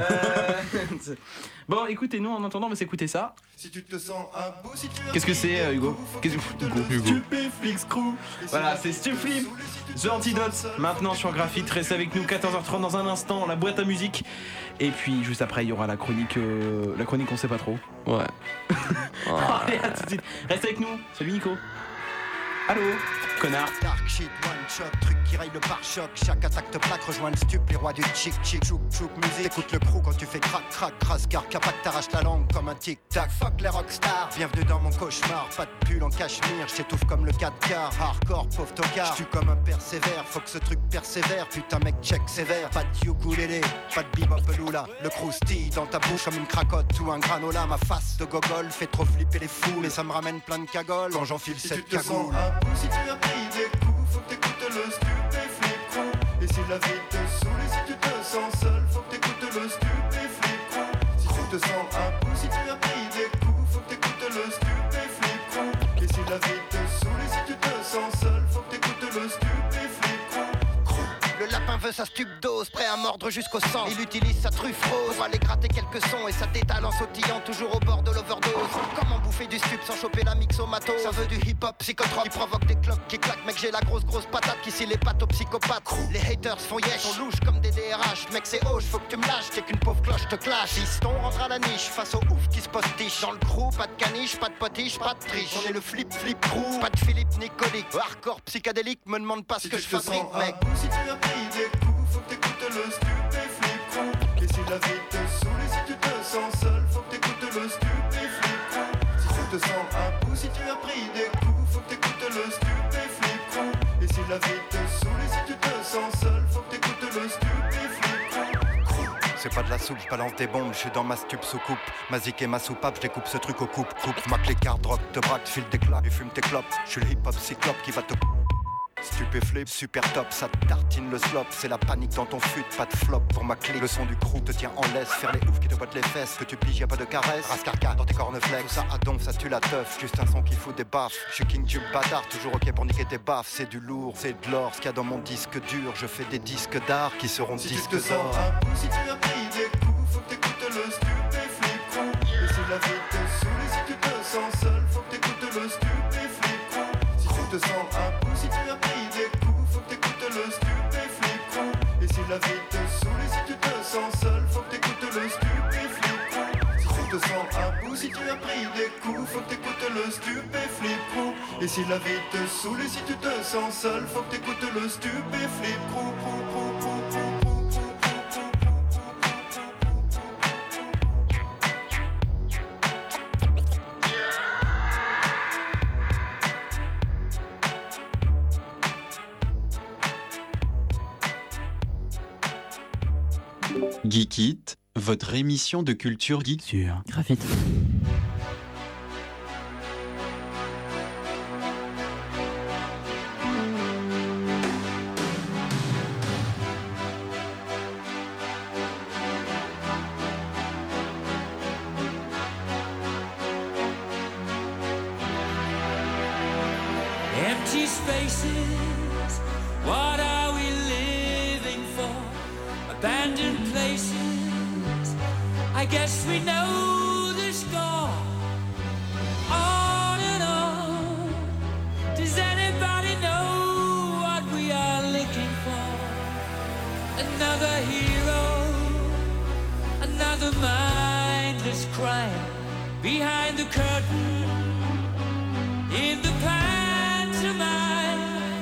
Bon, écoutez, nous en attendant, on va s'écouter ça. Si tu te sens un beau, si tu Qu'est-ce que c'est, Hugo? Qu'est-ce que Hugo? Stupéflix Crew. Voilà, c'est Stupflip, The Antidote, maintenant sur Graphite. Restez avec nous, 14h30 dans un instant, la boîte à musique. Et puis juste après, il y aura la chronique on sait pas trop. Ouais. Allez, à tout de suite. Restez avec nous, salut Nico. Allô, connard. Dark shit, one shot, truc qui raye le pare-choc. Chaque attaque te plaque, rejoins le stup, les rois du chic chic. Chouk chouk musique, écoute le crew quand tu fais crac crac. Crasse car capac t'arrache la langue comme un tic tac. Fuck les rockstars, bienvenue dans mon cauchemar. Pas de pull en cachemire, j'étouffe comme le 4 quarts. Hardcore, pauvre tocard, j'tue comme un persévère. Faut que ce truc persévère, putain mec check sévère. Pas de ukulélé, pas de bebop lula. Le croustille dans ta bouche comme une cracotte ou un granola. Ma face de gogol fait trop flipper les fous. Mais ça me ramène plein de cagoles quand j'enfile cette cagoule. Si tu as pris des coups, faut que t'écoutes le Stupéflip Crew. Et Et si la vie te saoule et si tu te sens seul, faut que t'écoutes le Stupéflip Crew. Si tu te sens un coup, si tu as pris des coups, faut que t'écoutes le Stupéflip Crew. Et si la vie te saoule et si tu te sens seul, faut que t'écoutes le Stupéflip Crew. Le lapin veut sa stupdose, prêt à mordre jusqu'au sang. Il utilise sa truffe rose pour aller gratter quelques sons et sa détale en sautillant toujours au bord de l'overdose. Comment bouffer du stup sans choper la mixomatose? Ça veut du hip-hop psychotrope qui provoque des cloques qui claquent. Mec, j'ai la grosse patate qui scie les pattes aux psychopathes. Les haters font yesh, sont louches comme des DRH. Mec, c'est hoche, faut que tu me lâches, t'es qu'une pauvre cloche te clash. Fiston rentre à la niche face au ouf qui se postiche. Dans le crew, pas de caniche, pas de potiche, pas de triche. On est le flip crew, pas de Philippe Nicolique. Hardcore psychédélique, me demande pas ce que je fabrique, mec. Si tu as pris des coups, faut que t'écoutes le Stupéflip Crew. Et si la vie te saoule et si tu te sens seul, faut que t'écoutes le Stupéflip Crew. Si tu te sens un coup, si tu as pris des coups, faut que t'écoutes le Stupéflip Crew. Et si la vie te saoule et si tu te sens seul, faut que t'écoutes le Stupéflip Crew. C'est pas de la soupe, je balance des bombes, je suis dans ma stup sous coupe. Ma zik et ma soupape, je découpe ce truc au coupe. Ma clé carte, drogue, te braque, file des claques et fume tes clopes. Je suis le hip-hop cyclope qui va te... Stupéflip, super top, ça tartine le slop. C'est la panique dans ton fut, pas de flop pour ma clé. Le son du crew te tient en laisse, faire les oufs qui te bottent les fesses. Que tu piges, y'a pas de caresse, rascarca dans tes corneflex. Tout ça à donf, ça tue la teuf, juste un son qui fout des baffes. Je suis king tube bâtard, toujours ok pour niquer tes baffes. C'est du lourd, c'est de l'or, ce qu'il y a dans mon disque dur. Je fais des disques d'art qui seront si disques tu te sens d'or. un coup, si tu as pris des coups, faut que t'écoutes le Stupéflip Crew. Et si la vie te saoule et si tu te sens seul, faut que t'écoutes le Stupéflip Crew. Si tu te sens un coup, si tu as pris des coups, faut que t'écoutes le Stupéflip Crew. Et si la vie te saoule et si tu te sens seul, faut que t'écoutes le Stupéflip Crew. Si tu te sens un coup, si tu as pris des coups, faut que t'écoutes le Stupéflip Crew. Et si la vie te saoule et si tu te sens seul, faut que t'écoutes le Stupéflip Crew. Geek It, votre émission de culture geek sur Graphite. Empty spaces, what are we living for? Abandoned places, I guess we know the score. On and on, does anybody know what we are looking for? Another hero, another mindless crime. Behind the curtain, in the pantomime.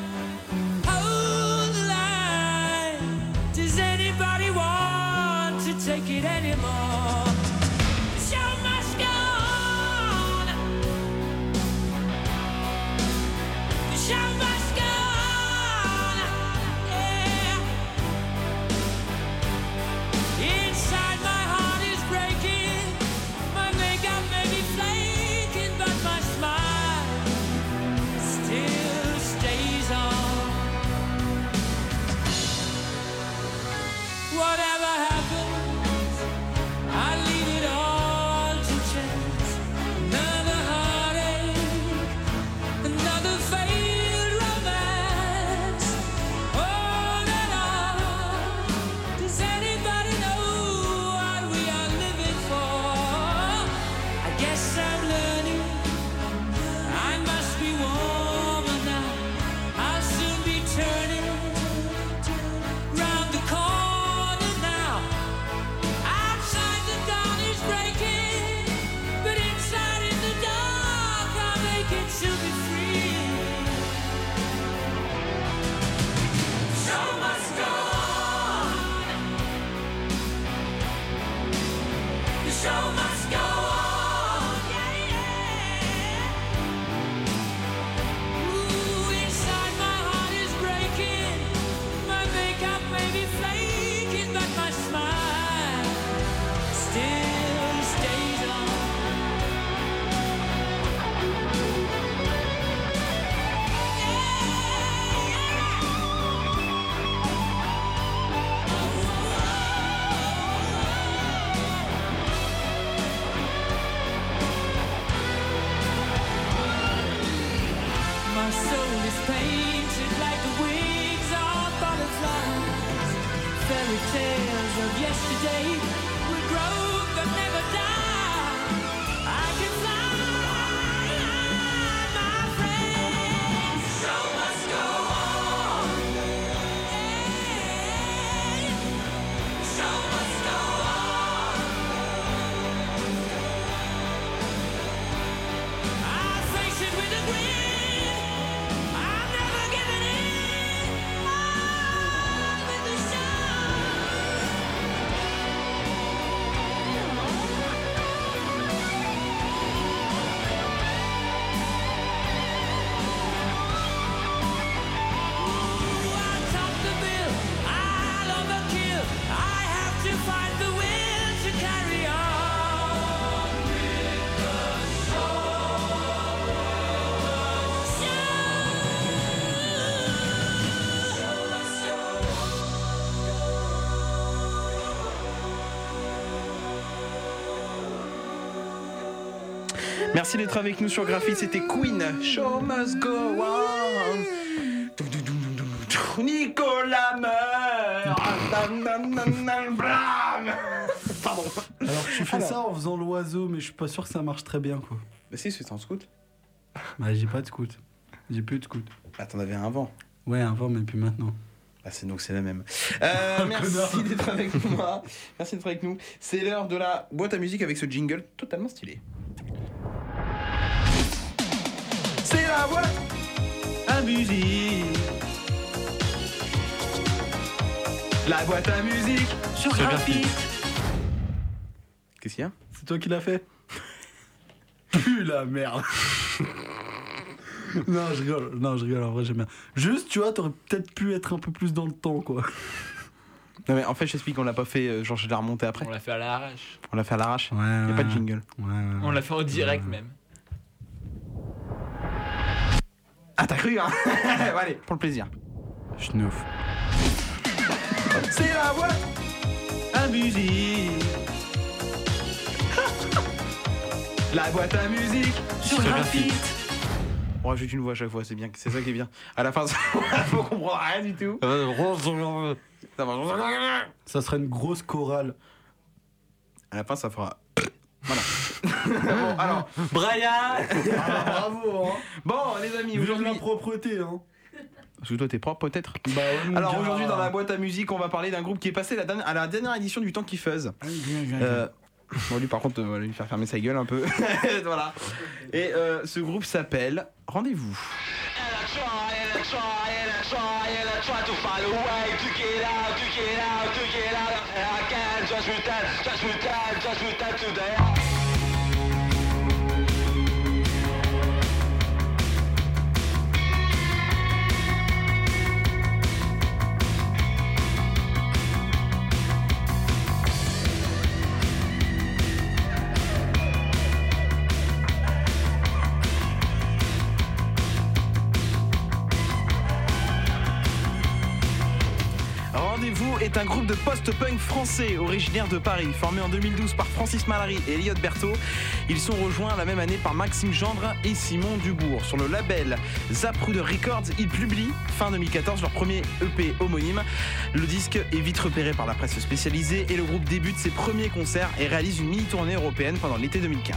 Hold the line, does anybody want to take it anymore? The show must go on. The show must go on. Yeah. Inside my heart is breaking. My makeup may be flaking, but my smile still stays on. Whatever happens, I leave it all to chance. Another heartache, another failed romance. On and on, does anybody know what we are living for? I guess I'm learning, I must be warmer now. I'll soon be turning round the corner now. Outside the dawn is breaking, but inside in the dark I'll make it to be free. The show must go on. The show must go on. Yeah, yeah. Ooh, inside my heart is breaking. My makeup may be flaking, but my smile still stays on. Fairy tales of yesterday will grow but never die. I can fly, my friend. Show must go on. Show must go on. I'll face it with a grin. I'm never giving in. On with the show. I'll top the bill. I'll overkill. I have to find the will to carry on with the Merci d'être avec nous sur Graphite, c'était Queen. Show must go on. Nicolas meurt. Pardon. Alors tu fais ça en faisant l'oiseau, mais je suis pas sûr que ça marche très bien quoi. Bah si, c'est en scout. Bah j'ai pas de scout. J'ai plus de scout. Ah, t'en avais un avant. Ouais, avant, mais plus maintenant. Ah, c'est donc c'est la même. Merci d'être avec moi. Merci d'être avec nous. C'est l'heure de la boîte à musique avec ce jingle totalement stylé. C'est la boîte à musique. La boîte à musique sur Graphite. Qu'est-ce qu'il y a? C'est toi qui l'as fait? Pue la merde. Non, je rigole, en vrai j'aime bien. Juste, tu vois, t'aurais peut-être pu être un peu plus dans le temps, quoi. Non mais en fait, j'explique qu'on l'a pas fait, genre je l'ai remonté après. On l'a fait à l'arrache. On l'a fait à l'arrache. Ouais, y a pas de jingle. On l'a fait en direct même. Ah, t'as cru, hein? Bon, allez, pour le plaisir. Schnouf. C'est la boîte à musique. La boîte à musique sur Graphite. On rajoute une voix à chaque fois, c'est bien, c'est ça qui est bien. À la fin, faut comprendre rien du tout. Ça serait une grosse chorale. À la fin, ça fera. Voilà. Bon, alors, Brian. Ah, bravo, hein. Bon, les amis, Vive aujourd'hui. la propreté, hein. Parce que toi, t'es propre, peut-être. Bah ouais, mon alors, gars. aujourd'hui, dans la boîte à musique, on va parler d'un groupe qui est passé à la dernière édition du Temps qui Fuzz. Bon, lui, par contre, on va lui faire fermer sa gueule un peu. Voilà. Et ce groupe s'appelle Rendez-vous. Rendez-vous est un groupe de post-punk français originaire de Paris, formé en 2012 par Francis Malary et Elliot Berthaud. Ils sont rejoints la même année par Maxime Gendre et Simon Dubourg. Sur le label Zapruder Records, ils publient fin 2014 leur premier EP homonyme. Le disque est vite repéré par la presse spécialisée et le groupe débute ses premiers concerts et réalise une mini-tournée européenne pendant l'été 2015.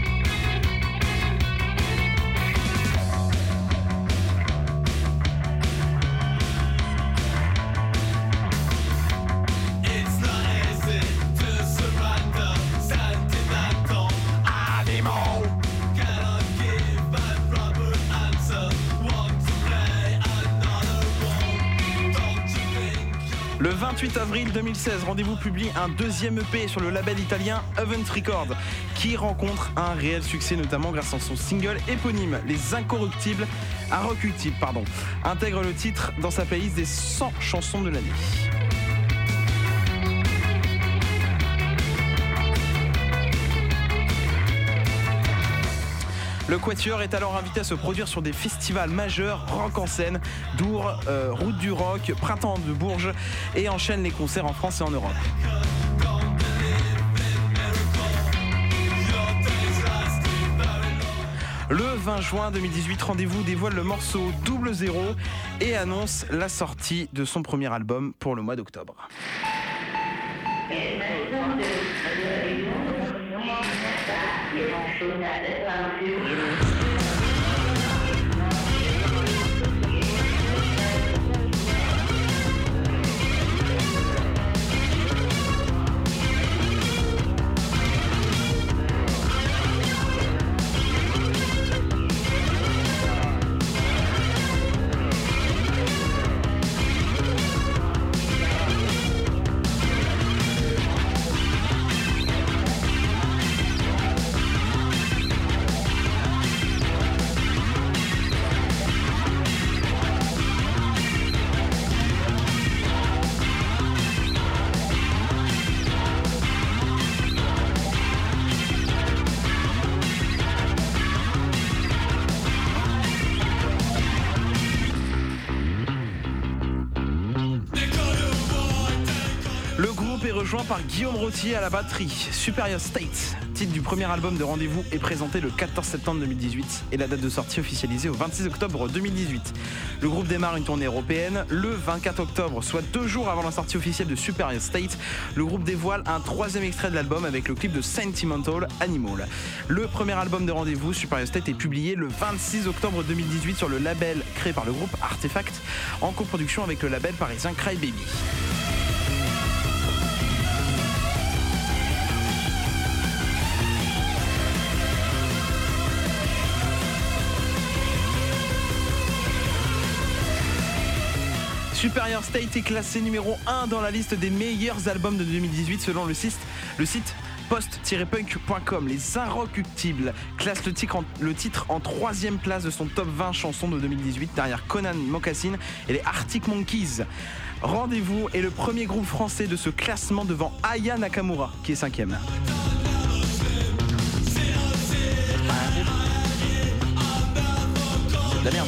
Le 28 avril 2016, Rendez-vous publie un deuxième EP sur le label italien Event Records, qui rencontre un réel succès notamment grâce à son single éponyme, Les Incorruptibles, intègre le titre dans sa playlist des 100 chansons de l'année. Le Quatuor est alors invité à se produire sur des festivals majeurs, Rock en scène, Dour, Route du Rock, Printemps de Bourges et enchaîne les concerts en France et en Europe. Le 20 juin 2018, Rendez-vous dévoile le morceau Double Zéro et annonce la sortie de son premier album pour le mois d'octobre. Le groupe est rejoint par Guillaume Rottier à la batterie. Superior State, titre du premier album de Rendez-vous, est présenté le 14 septembre 2018 et la date de sortie officialisée au 26 octobre 2018. Le groupe démarre une tournée européenne le 24 octobre, soit 2 jours avant la sortie officielle de Superior State. Le groupe dévoile un 3e extrait de l'album avec le clip de Sentimental Animal. Le premier album de Rendez-vous, Superior State, est publié le 26 octobre 2018 sur le label créé par le groupe Artefact en coproduction avec le label parisien Crybaby. Superior State est classé numéro 1 dans la liste des meilleurs albums de 2018 selon le site post-punk.com. Les Inrecuptibles classent le titre en 3e place de son top 20 chansons de 2018 derrière Conan Mocassin et les Arctic Monkeys. Rendez-vous est le premier groupe français de ce classement devant Aya Nakamura qui est 5e. C'est de la merde.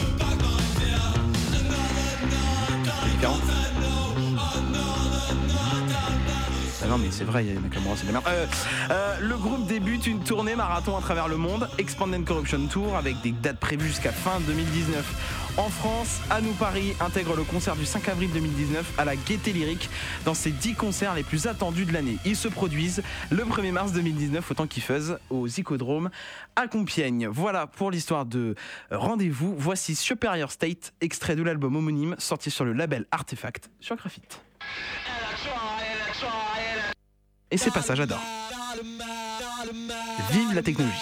Ah non mais c'est vrai, il y a Nakamura, c'est de la merde. Le groupe débute une tournée marathon à travers le monde, Expanded Corruption Tour, avec des dates prévues jusqu'à fin 2019. En France, À nous Paris intègre le concert du 5 avril 2019 à la Gaieté Lyrique dans ses 10 concerts les plus attendus de l'année. Ils se produisent le 1er mars 2019 au Temps qui Fuzz au Zicodrome à Compiègne. Voilà pour l'histoire de Rendez-vous. Voici Superior State, extrait de l'album homonyme sorti sur le label Artefact sur Graphite. Et c'est pas ça, j'adore. Vive la technologie.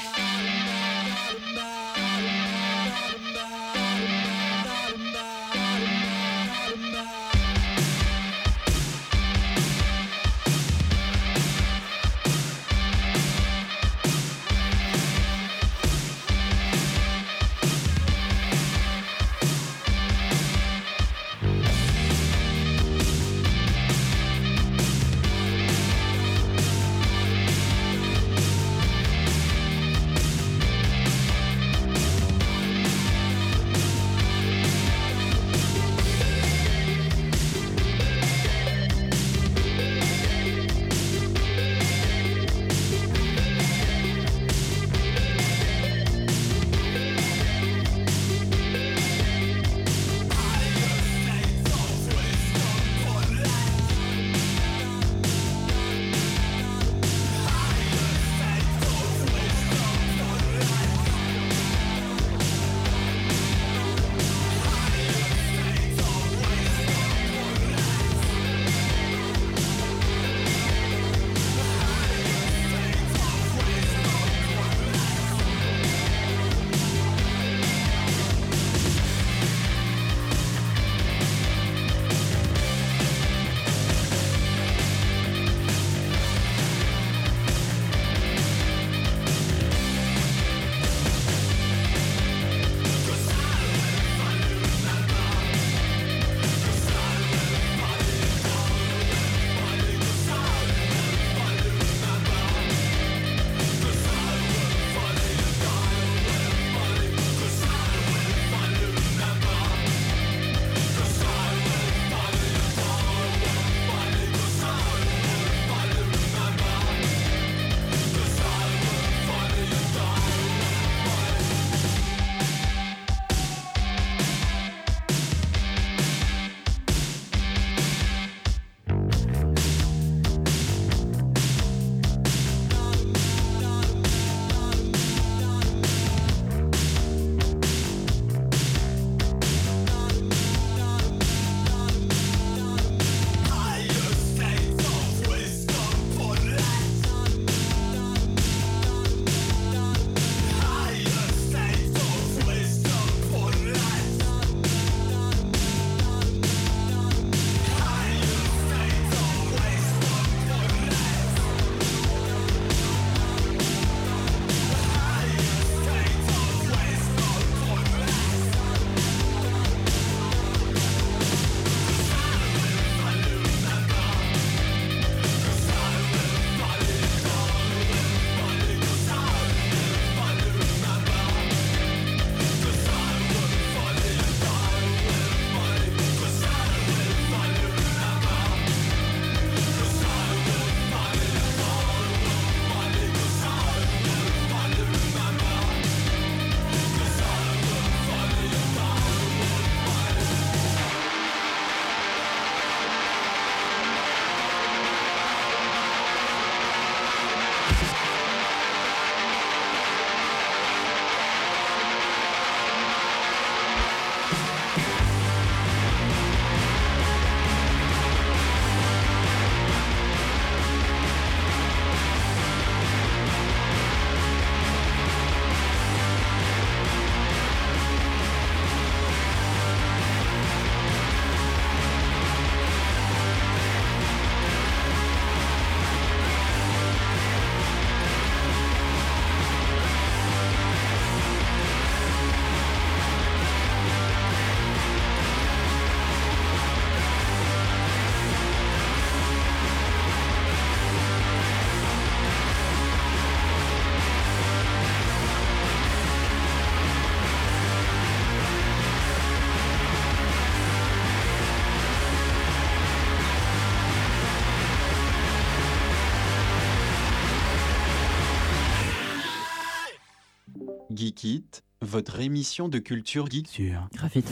Geek It, votre émission de culture geek sur Graphite.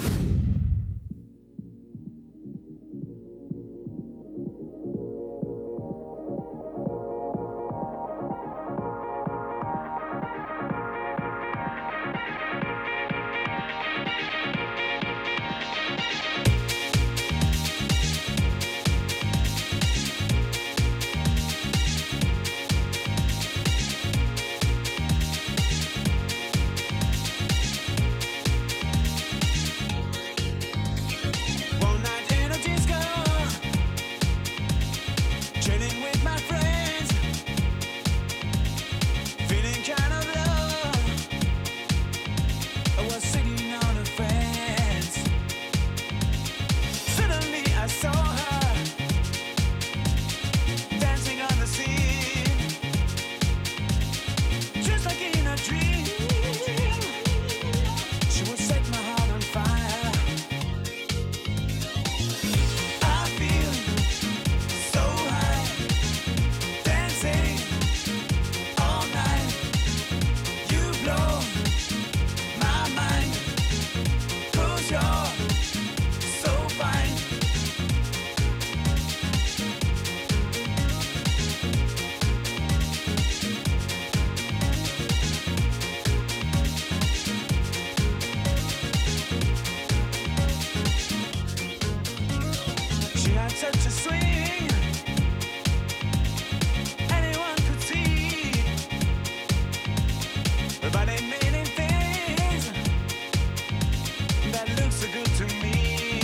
One night in a disco, chilling with my friends, feeling kind of low. I was sitting on a fence. Suddenly I saw her dancing on the scene, just like in a dream. She would set my heart on fire. I feel so high, dancing all night. You blow my mind, 'cause you're so fine. She had such a swing, anyone could see. But ain't many things that look so good to me.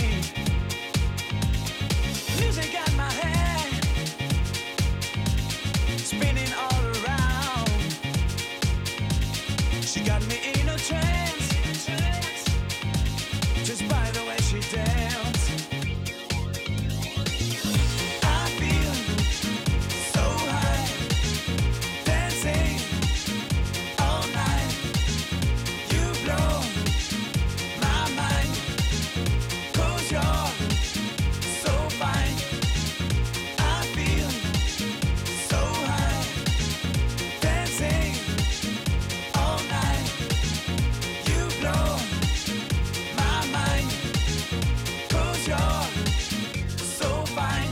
Music got my head spinning all around. She got me in a trance, just by the way she danced. I feel so high, dancing all night. You blow my mind, 'cause you're so fine. I feel so high, dancing all night. You blow my mind, 'cause you're so fine.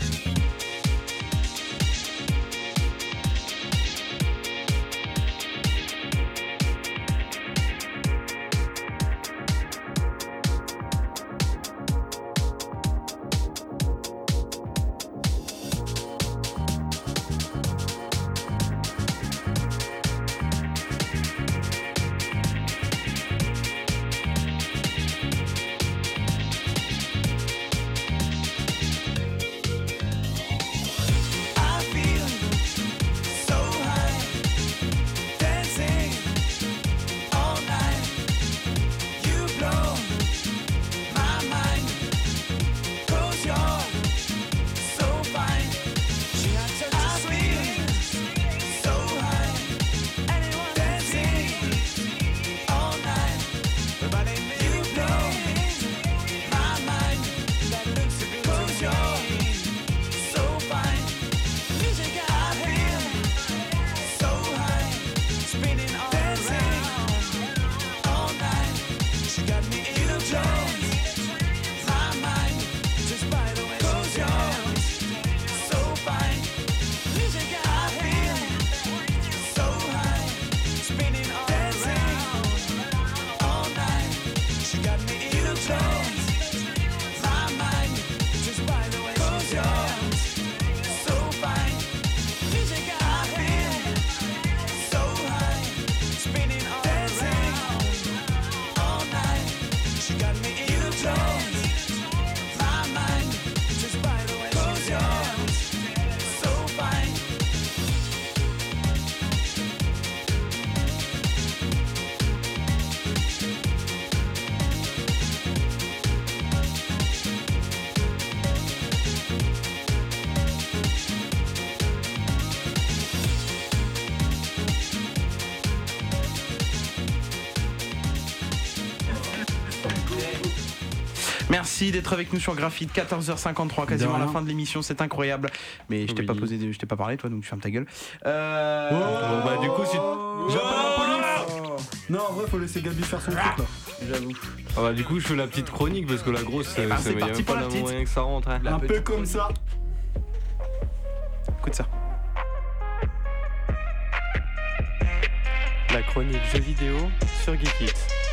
I feel so high, dancing all night. You blow my mind, 'cause you're so fine. She had such a swing, so high, anyone dancing all night. But ain't many you blow my mind, that looks so good, 'cause you're so fine. Music got him so high, spinning all around all night. She got me in a trance, my mind, just by the way 'cause you're so fine. Music got him so high, spinning all around all night. She got me in a trance, my mind, just by the way 'cause you're so fine. Music got him so high, spinning all around all night. She got me in a trance, my mind, just by the way 'cause you're so fine. Merci d'être avec nous sur Graphite, 14h53, quasiment à la fin de l'émission, c'est incroyable. Mais je t'ai pas posé, je t'ai pas parlé toi, donc tu fermes ta gueule. Bah du coup si... J'appelle la police. Non, en vrai, faut laisser Gabi faire son truc là. J'avoue. Ah bah, du coup, je fais la petite chronique parce que la grosse, Eh ben, ça c'est me parti même pour pas la la petite. moyen que ça rentre. Hein. Un peu comme ça. Écoute ça. La chronique jeux vidéo sur Geekit.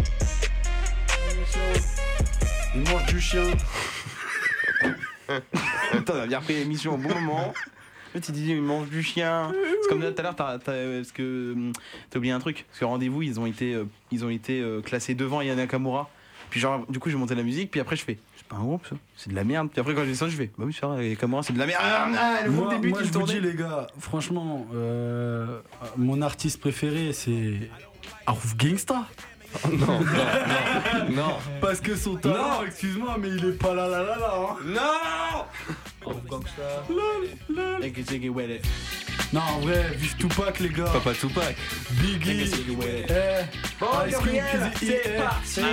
Il mange du chien. Putain, on a bien repris l'émission au bon moment. Tu dis, il mange du chien. C'est comme là, tout à l'heure, parce que t'as oublié un truc. Parce que Rendez-vous, ils ont été classés devant Yana Nakamura. Puis genre, du coup, j'ai monté la musique, puis après, je fais, c'est pas un groupe ça, c'est de la merde. Puis après, quand je descends, je fais, bah oui, c'est vrai, Nakamura, c'est de la merde. Le groupe débute, Moi, il je vous tournait. dis, les gars, franchement, mon artiste préféré, c'est Aruf Gangsta. Non. Parce que son talent, excuse-moi, mais il est pas là. Hein. Non. Non, en vrai, vive Tupac, les gars. Papa Tupac. Biggie. Bon, Gabriel, c'est parti.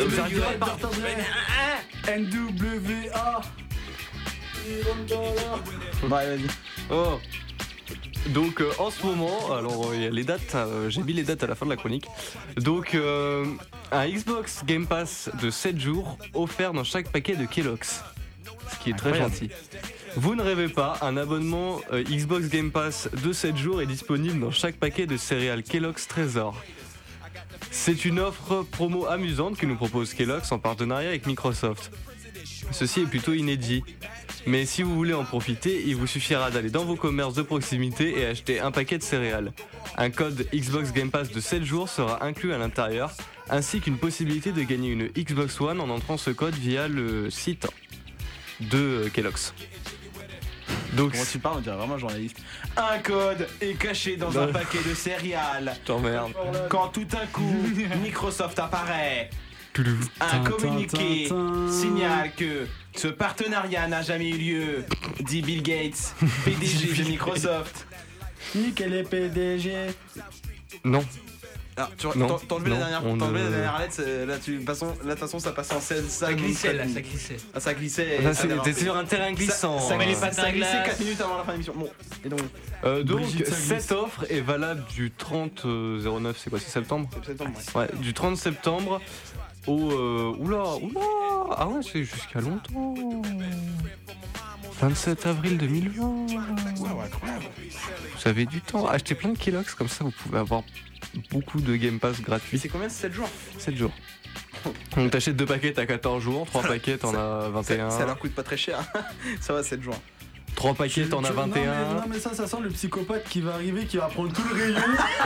NWA. Ouais, vas-y. Oh. Donc en ce moment, alors il y a les dates, j'ai mis les dates à la fin de la chronique. Donc un Xbox Game Pass de 7 jours offert dans chaque paquet de Kellogg's. Ce qui est très Incroyable. gentil. Vous ne rêvez pas, un abonnement Xbox Game Pass de 7 jours est disponible dans chaque paquet de céréales Kellogg's Trésor. C'est une offre promo amusante que nous propose Kellogg's en partenariat avec Microsoft. Ceci est plutôt inédit. Mais si vous voulez en profiter, il vous suffira d'aller dans vos commerces de proximité et acheter un paquet de céréales. Un code Xbox Game Pass de 7 jours sera inclus à l'intérieur, ainsi qu'une possibilité de gagner une Xbox One en entrant ce code via le site de Kellogg's. Donc, Comment tu parles, on dirait vraiment un journaliste. Un code est caché dans un paquet de céréales. T'emmerdes. Quand tout d'un coup, Microsoft apparaît. Un communiqué signale que ce partenariat n'a jamais eu lieu, dit Bill Gates, PDG de Microsoft. Nickel les PDG. Non. Ah, tu Non, t'as enlevé la non, dernière, on t'as enlevé la ne- dernière lettre, là, de toute façon ça passe en scène. Ça glissait là, ça glissait. Ah, ça glissait. Là, t'es sur un terrain glissant. Ça Mais les glissait patins à 4 glace. minutes avant la fin de l'émission. Bon, et donc. Donc Brigitte, ça glisse. cette offre est valable du 30 09, c'est quoi, c'est septembre? Septembre, ouais. Ouais, du 30 septembre au oula, ah ouais, c'est jusqu'à longtemps. 27 avril 2020. Vous avez du temps. Achetez plein de Kellogg's, comme ça vous pouvez avoir beaucoup de Game Pass gratuits. C'est combien? 7 jours? 7 jours. Donc t'achètes 2 paquets, t'as 14 jours, 3 paquets, t'en as 21. Ça leur coûte pas très cher. Ça va, 7 jours. 3 paquets, t'en as 21. Non mais ça sent le psychopathe qui va arriver, qui va prendre tout le rayon.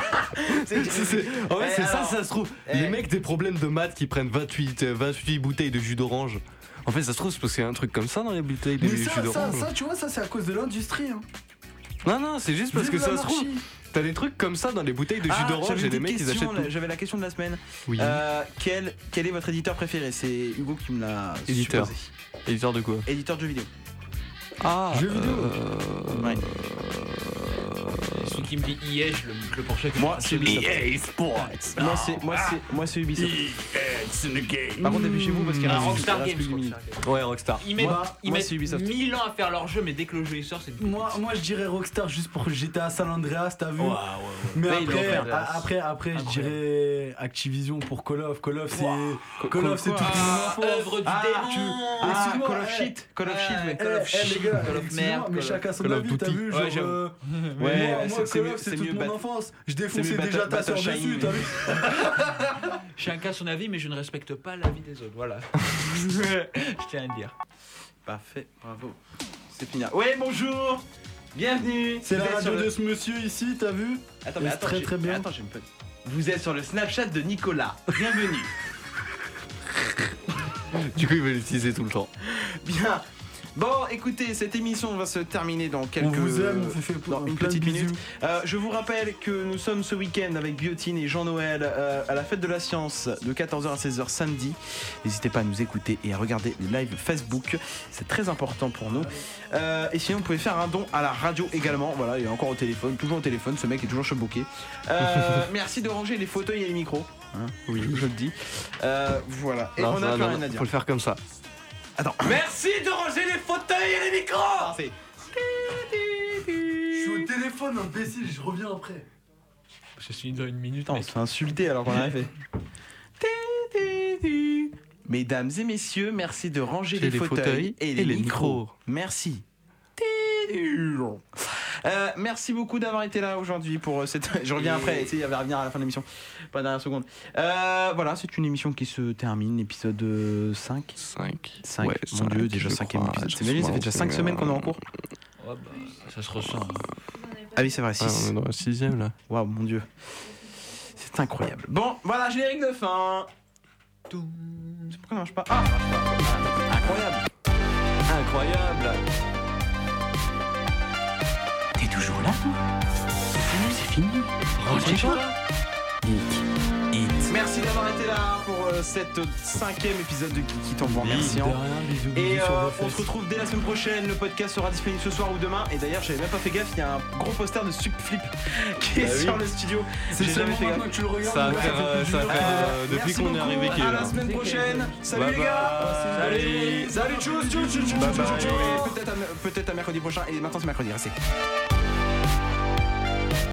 En vrai, c'est ça, alors, ça se trouve. Les mecs des problèmes de maths qui prennent 28 bouteilles de jus d'orange. En fait, ça se trouve, c'est parce qu'il y a un truc comme ça dans les bouteilles de Mais jus ça, d'orange. tu vois, ça c'est à cause de l'industrie. Hein. Non, c'est juste parce Vive que ça se trouve. l'anarchie. T'as des trucs comme ça dans les bouteilles de jus d'orange j'avais et une les petite mecs ils question, achètent tout. J'avais la question de la semaine. Oui. Quel est votre éditeur préféré? C'est Hugo qui me l'a Éditeur. supposé. Éditeur de quoi? Éditeur de jeux vidéo. Ah, Jeux vidéo. Ouais. Celui qui me dit EA, je le poursuis. Moi, c'est Ubisoft. Sports. Moi, c'est Ubisoft. Par contre, dépêchez-vous parce qu'il y a Rockstar Games. Ouais, Rockstar. Ils mettent, Moi, c'est Ubisoft. 1000 ans à faire leur jeu, mais dès que le jeu il sort, c'est Moi je dirais Rockstar juste pour GTA San Andreas, t'as vu? Mais Ouais, il est après je dirais Activision pour Call of. Call of c'est Call of c'est quoi? toute mon enfance. œuvre du démon. Excuse-moi, Call of Shit. Call of Shit, mais Call of shit, les gars, Call of excuse-moi, merde, mais Call of- chacun son Call of avis, t'as Duty. vu? Ouais, Genre, j'avoue. Ouais, moi c'est Call mieux- of c'est c'est toute mieux mon Bat- enfance. Je c'est défonçais mieux déjà ta Battle sœur Shine. dessus, t'as vu? Chacun son avis, mais je ne respecte pas l'avis des autres. Voilà. Je tiens à le dire. Parfait, bravo. C'est fini. Ouais, bonjour. Bienvenue. C'est la Vous êtes radio sur de ce monsieur ici, t'as vu? Attends, mais C'est attends, très, très bien. Attends, j'ai une petite. Vous êtes sur le Snapchat de Nicolas. Bienvenue. Du coup, il va l'utiliser tout le temps. Bien. Bon, écoutez, cette émission va se terminer dans quelques... On vous aime, on fait dans une plein de petite bisous. minute. Je vous rappelle que nous sommes ce week-end avec Biotine et Jean-Noël à la fête de la science de 14h à 16h samedi. N'hésitez pas à nous écouter et à regarder les lives Facebook. C'est très important pour nous. Et sinon, vous pouvez faire un don à la radio également. Voilà, il est encore au téléphone, toujours au téléphone. Ce mec est toujours cheboqué. Merci de ranger les fauteuils et les micros. Hein, oui, je le dis. Voilà. Et Non, on a non, plus non, rien à dire. faut le faire comme ça. Attends. Merci de ranger les fauteuils et les micros. Parfait. Je suis au téléphone, imbécile, je reviens après. C'est fini dans une minute. Attends, on se fait insulter alors qu'on a fait. Mesdames et messieurs, merci de ranger les fauteuils et les micros. Merci. Merci beaucoup d'avoir été là aujourd'hui pour cette. Je reviens après, tu sais, il va revenir à la fin de l'émission. Pas la dernière seconde. Voilà, c'est une émission qui se termine, épisode 5. 5. Ouais, mon dieu, déjà 5ème épisode. T'imagines, ça fait déjà 5 semaines qu'on est en cours. Ouais, bah, ça se ressent. Ah oui, c'est vrai, 6. on est dans la 6ème là. Waouh, mon dieu. C'est incroyable. Bon, voilà, générique de fin. Pourquoi ça marche pas? Ah, ça marche pas. Incroyable. Incroyable. T'es toujours là, toi? C'est fini. Rentre chez toi. Merci d'avoir été là pour cette 5ème épisode de Kiki Tombe Merci. Et on se retrouve dès la semaine prochaine. Le podcast sera disponible ce soir ou demain. Et d'ailleurs, j'avais même pas fait gaffe, il y a un gros poster de Flip qui est sur le studio. C'est jamais fait gaffe. que tu le regardes. Ça va faire depuis qu'on est arrivé qu'il est à là. la semaine prochaine. Salut les gars. Salut. Tchuss. Et peut-être à mercredi prochain. Et maintenant c'est mercredi. Restez.